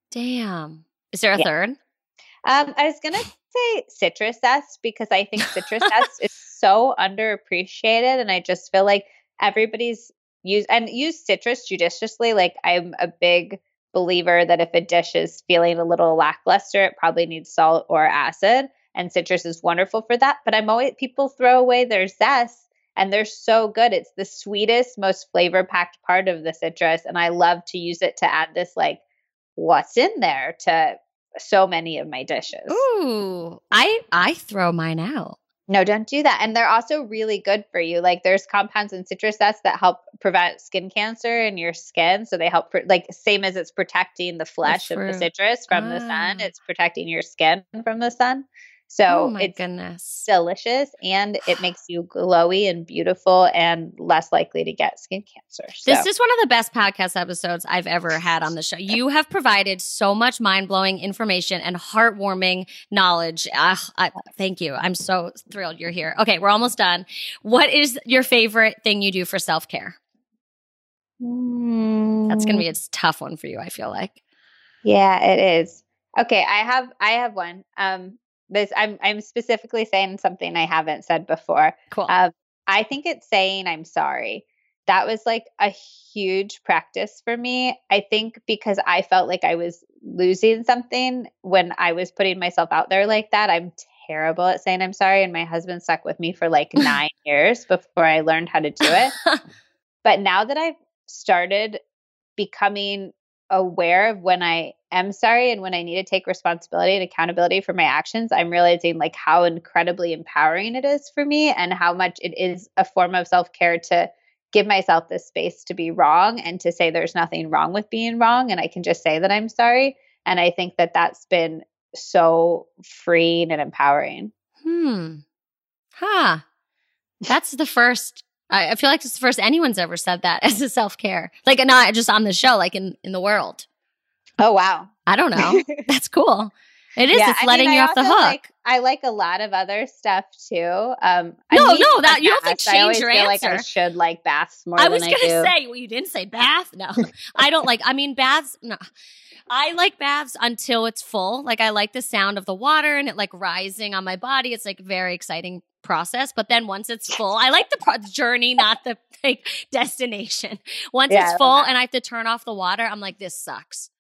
Damn. Is there a Yeah. third? Um, I was gonna say citrus zest because I think citrus zest is so underappreciated, and I just feel like everybody's use and use citrus judiciously. Like I'm a big believer that if a dish is feeling a little lackluster, it probably needs salt or acid, and citrus is wonderful for that. But I'm always people throw away their zest, and they're so good. It's the sweetest, most flavor packed part of the citrus, and I love to use it to add this like what's in there to so many of my dishes. Ooh, I I throw mine out. No, don't do that. And they're also really good for you. Like there's compounds in citrus zest that help prevent skin cancer in your skin. So they help, pr- like same as it's protecting the flesh of the fruit. citrus from the sun, Ah. it's protecting your skin from the sun. Oh So my it's goodness. delicious and it makes you glowy and beautiful and less likely to get skin cancer. So. This is one of the best podcast episodes I've ever had on the show. You have provided so much mind-blowing information and heartwarming knowledge. Ugh, I, thank you. I'm so thrilled you're here. Okay, we're almost done. What is your favorite thing you do for self-care? That's going to be a tough one for you, I feel like. Yeah, it is. Okay, I have I have one. Um this I'm I'm specifically saying something I haven't said before. Cool. Uh, I think it's saying I'm sorry. that was like a huge practice for me. I think because I felt like I was losing something when I was putting myself out there like that. I'm terrible at saying I'm sorry. And my husband stuck with me for like nine years before I learned how to do it. But now that I've started becoming aware of when I am sorry and when I need to take responsibility and accountability for my actions, I'm realizing like how incredibly empowering it is for me and how much it is a form of self-care to give myself this space to be wrong and to say there's nothing wrong with being wrong. And I can just say that I'm sorry. And I think that that's been so freeing and empowering. Hmm. Huh. That's the first, I, I feel like it's the first anyone's ever said that as a self-care. Like not just on the show, like in, in the world. Oh, wow. I don't know. That's cool. It is. Yeah, it's I letting mean, you I off the also hook. Like, I like a lot of other stuff too. Um, no, I no, that you don't have to baths. I change always your feel answer. like I should like baths more I than was I gonna do. say, well, you didn't say bath. No, I don't like. I mean, baths. No, I like baths until it's full. Like I like the sound of the water and it like rising on my body. It's like very exciting process. But then once it's full, I like the pro- journey, not the like destination. Once Yeah, it's full and I have to turn off the water, I'm like, this sucks.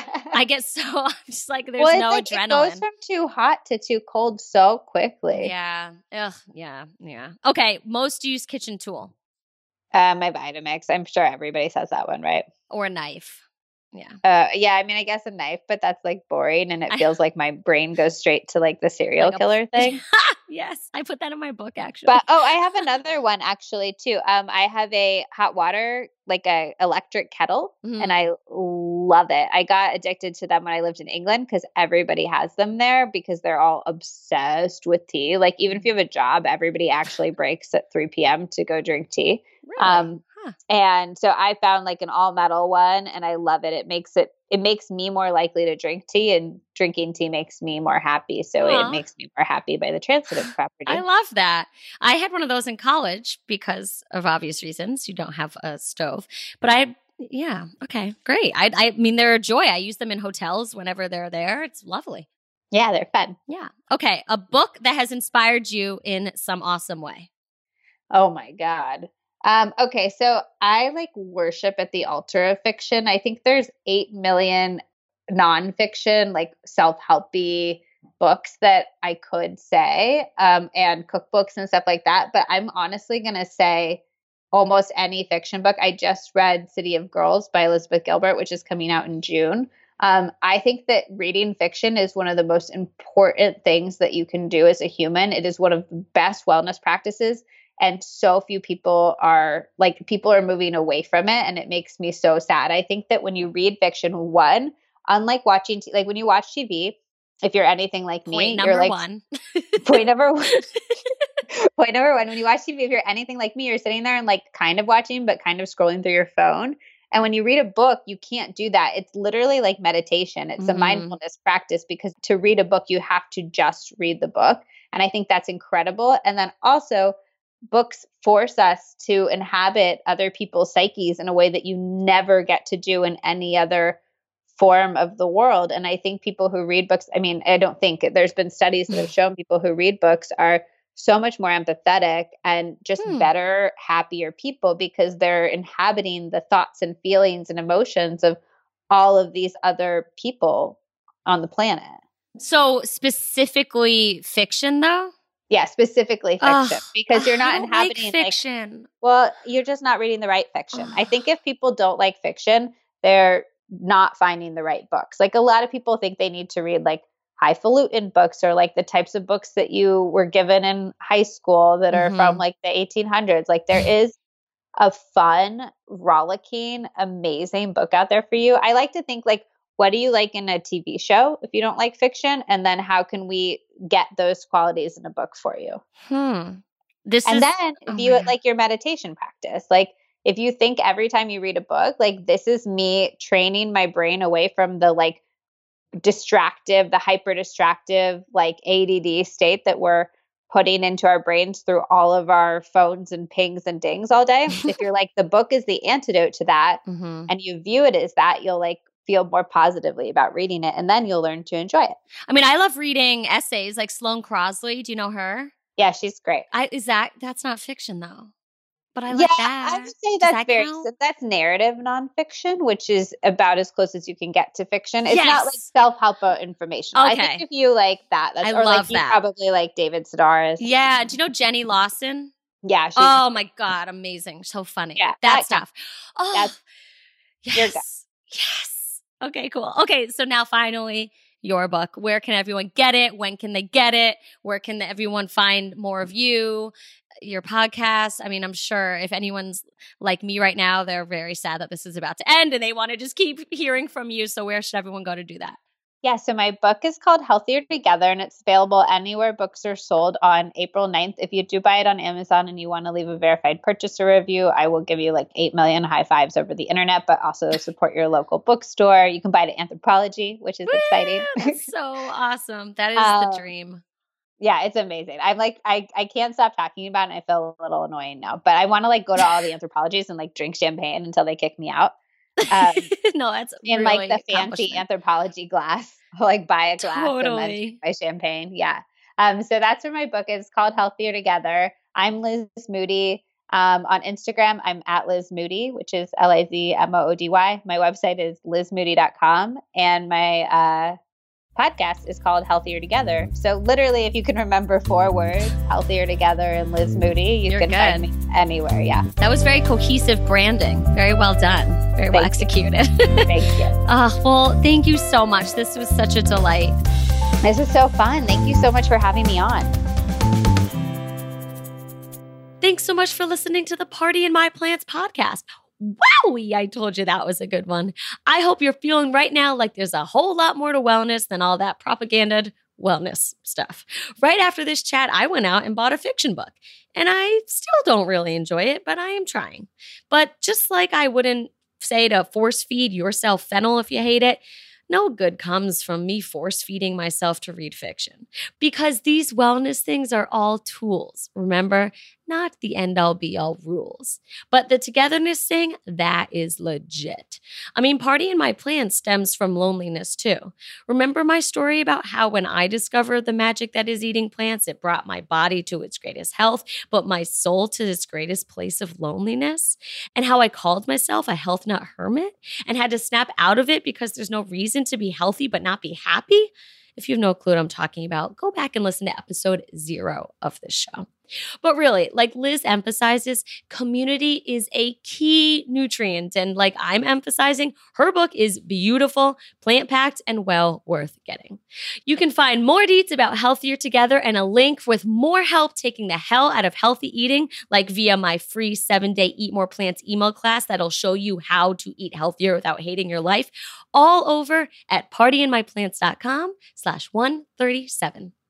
I get so I'm just like there's well, no like, adrenaline. It goes from too hot to too cold so quickly. Yeah. Ugh. Yeah. Yeah. Okay. Most used kitchen tool Uh, my Vitamix. I'm sure everybody says that one, right? or a knife. Yeah. Uh, yeah. I mean, I guess a knife, but that's like boring, and it feels like my brain goes straight to like the serial Like a- killer thing. Yes, I put that in my book actually. But oh, I have another one actually too. Um, I have a hot water, like a electric kettle, Mhm. and I love it. I got addicted to them when I lived in England because everybody has them there because they're all obsessed with tea. Like even if you have a job, everybody actually breaks at three p.m. to go drink tea. Really? Um, Huh. and so I found like an all metal one, and I love it. It makes it it makes me more likely to drink tea, and drinking tea makes me more happy. So Aw. it makes me more happy by the transitive property. I love that. I had one of those in college because of obvious reasons. You don't have a stove. But I, yeah, okay, great. I, I mean, they're a joy. I use them in hotels whenever they're there. It's lovely. Yeah, they're fun. Yeah. Okay. A book that has inspired you in some awesome way. Oh my God. Um, okay, so I like worship at the altar of fiction. I think there's eight million nonfiction, like self-helpy books that I could say, um, and cookbooks and stuff like that. But I'm honestly going to say almost any fiction book. I just read City of Girls by Elizabeth Gilbert, which is coming out in June. Um, I think that reading fiction is one of the most important things that you can do as a human. It is one of the best wellness practices. And so few people are like, people are moving away from it. And it makes me so sad. I think that when you read fiction, one, unlike watching, t- like when you watch T V, if you're anything like Point me, number you're like, one. point number one. Point number one, when you watch T V, if you're anything like me, you're sitting there and like kind of watching, but kind of scrolling through your phone. And when you read a book, you can't do that. It's literally like meditation. It's Mhm. a mindfulness practice because to read a book, you have to just read the book. And I think that's incredible. And then also, books force us to inhabit other people's psyches in a way that you never get to do in any other form of the world. And I think people who read books, I mean, I don't think there's been studies that have shown people who read books are so much more empathetic and just Hmm. better, happier people because they're inhabiting the thoughts and feelings and emotions of all of these other people on the planet. So specifically fiction though? Yeah, specifically fiction, Ugh, because you're not I don't like inhabiting like, fiction. well, you're just not reading the right fiction. I think if people don't like fiction, they're not finding the right books. Like a lot of people think they need to read like highfalutin books or like the types of books that you were given in high school that are Mhm. from like the eighteen hundreds. Like there is a fun, rollicking, amazing book out there for you. I like to think like, what do you like in a T V show if you don't like fiction? And then how can we get those qualities in a book for you? Hmm. This And is then oh view my it God. like your meditation practice. Like if you think every time you read a book, like this is me training my brain away from the like distractive, the hyper distractive, like A D D state that we're putting into our brains through all of our phones and pings and dings all day. If you're like, the book is the antidote to that, Mhm. and you view it as that, you'll like feel more positively about reading it, and then you'll learn to enjoy it. I mean, I love reading essays like Sloane Crosley. Do you know her? Yeah, she's great. I is that that's not fiction though. but I like yeah, that. I would say Does that's that very count? that's narrative nonfiction, which is about as close as you can get to fiction. It's not like Yes. self-help or informational. I think Okay. if you like that, that's I or like love you that. probably like David Sedaris. Yeah. Do you know Jenny Lawson? Yeah, she's Oh my God, amazing. So funny. Yeah, that, that stuff. Oh, that's- you're good. yes. Yes. Okay, cool. Okay, so now finally, your book. Where can everyone get it? When can they get it? Where can everyone find more of you, your podcast? I mean, I'm sure if anyone's like me right now, they're very sad that this is about to end and they want to just keep hearing from you. So where should everyone go to do that? Yeah, so my book is called Healthier Together, and it's available anywhere books are sold on April ninth. If you do buy it on Amazon and you want to leave a verified purchaser review, I will give you like eight million high fives over the internet, but also support your local bookstore. You can buy it at Anthropology, which is Woo! exciting. That's so awesome. That is Um, the dream. Yeah, it's amazing. I'm like, I, I can't stop talking about it. And I feel a little annoying now, but I want to like go to all the Anthropologies and like drink champagne until they kick me out. Um, no, that's in really like the fancy Anthropology glass, like buy a glass Totally. and then buy champagne. Yeah. Um, so that's where my book is called Healthier Together. I'm Liz Moody. Um, on Instagram, I'm at Liz Moody, which is L I Z M O O D Y. My website is liz moody dot com, and my uh, podcast is called Healthier Together. So literally, if you can remember four words, Healthier Together and Liz Moody, you You're can good. find me anywhere. Yeah. That was very cohesive branding. Very well done. Very well Thank you. executed. Thank you. Oh, well, thank you so much. This was such a delight. This is so fun. Thank you so much for having me on. Thanks so much for listening to the Party in My Plants podcast. Wowie, I told you that was a good one. I hope you're feeling right now like there's a whole lot more to wellness than all that propagandaed wellness stuff. Right after this chat, I went out and bought a fiction book. And I still don't really enjoy it, but I am trying. But just like I wouldn't say to force feed yourself fennel if you hate it, no good comes from me force feeding myself to read fiction. Because these wellness things are all tools, remember? Not the end-all be-all rules. But the togetherness thing, that is legit. I mean, Party in My Plants stems from loneliness too. Remember my story about how when I discovered the magic that is eating plants, it brought my body to its greatest health, but my soul to its greatest place of loneliness? And how I called myself a health nut hermit and had to snap out of it because there's no reason to be healthy but not be happy? If you have no clue what I'm talking about, go back and listen to episode zero of this show. But really, like Liz emphasizes, community is a key nutrient. And like I'm emphasizing, her book is beautiful, plant-packed, and well worth getting. You can find more deets about Healthier Together and a link with more help taking the hell out of healthy eating, like via my free seven-day Eat More Plants email class that'll show you how to eat healthier without hating your life, all over at party in my plants dot com slash one thirty-seven.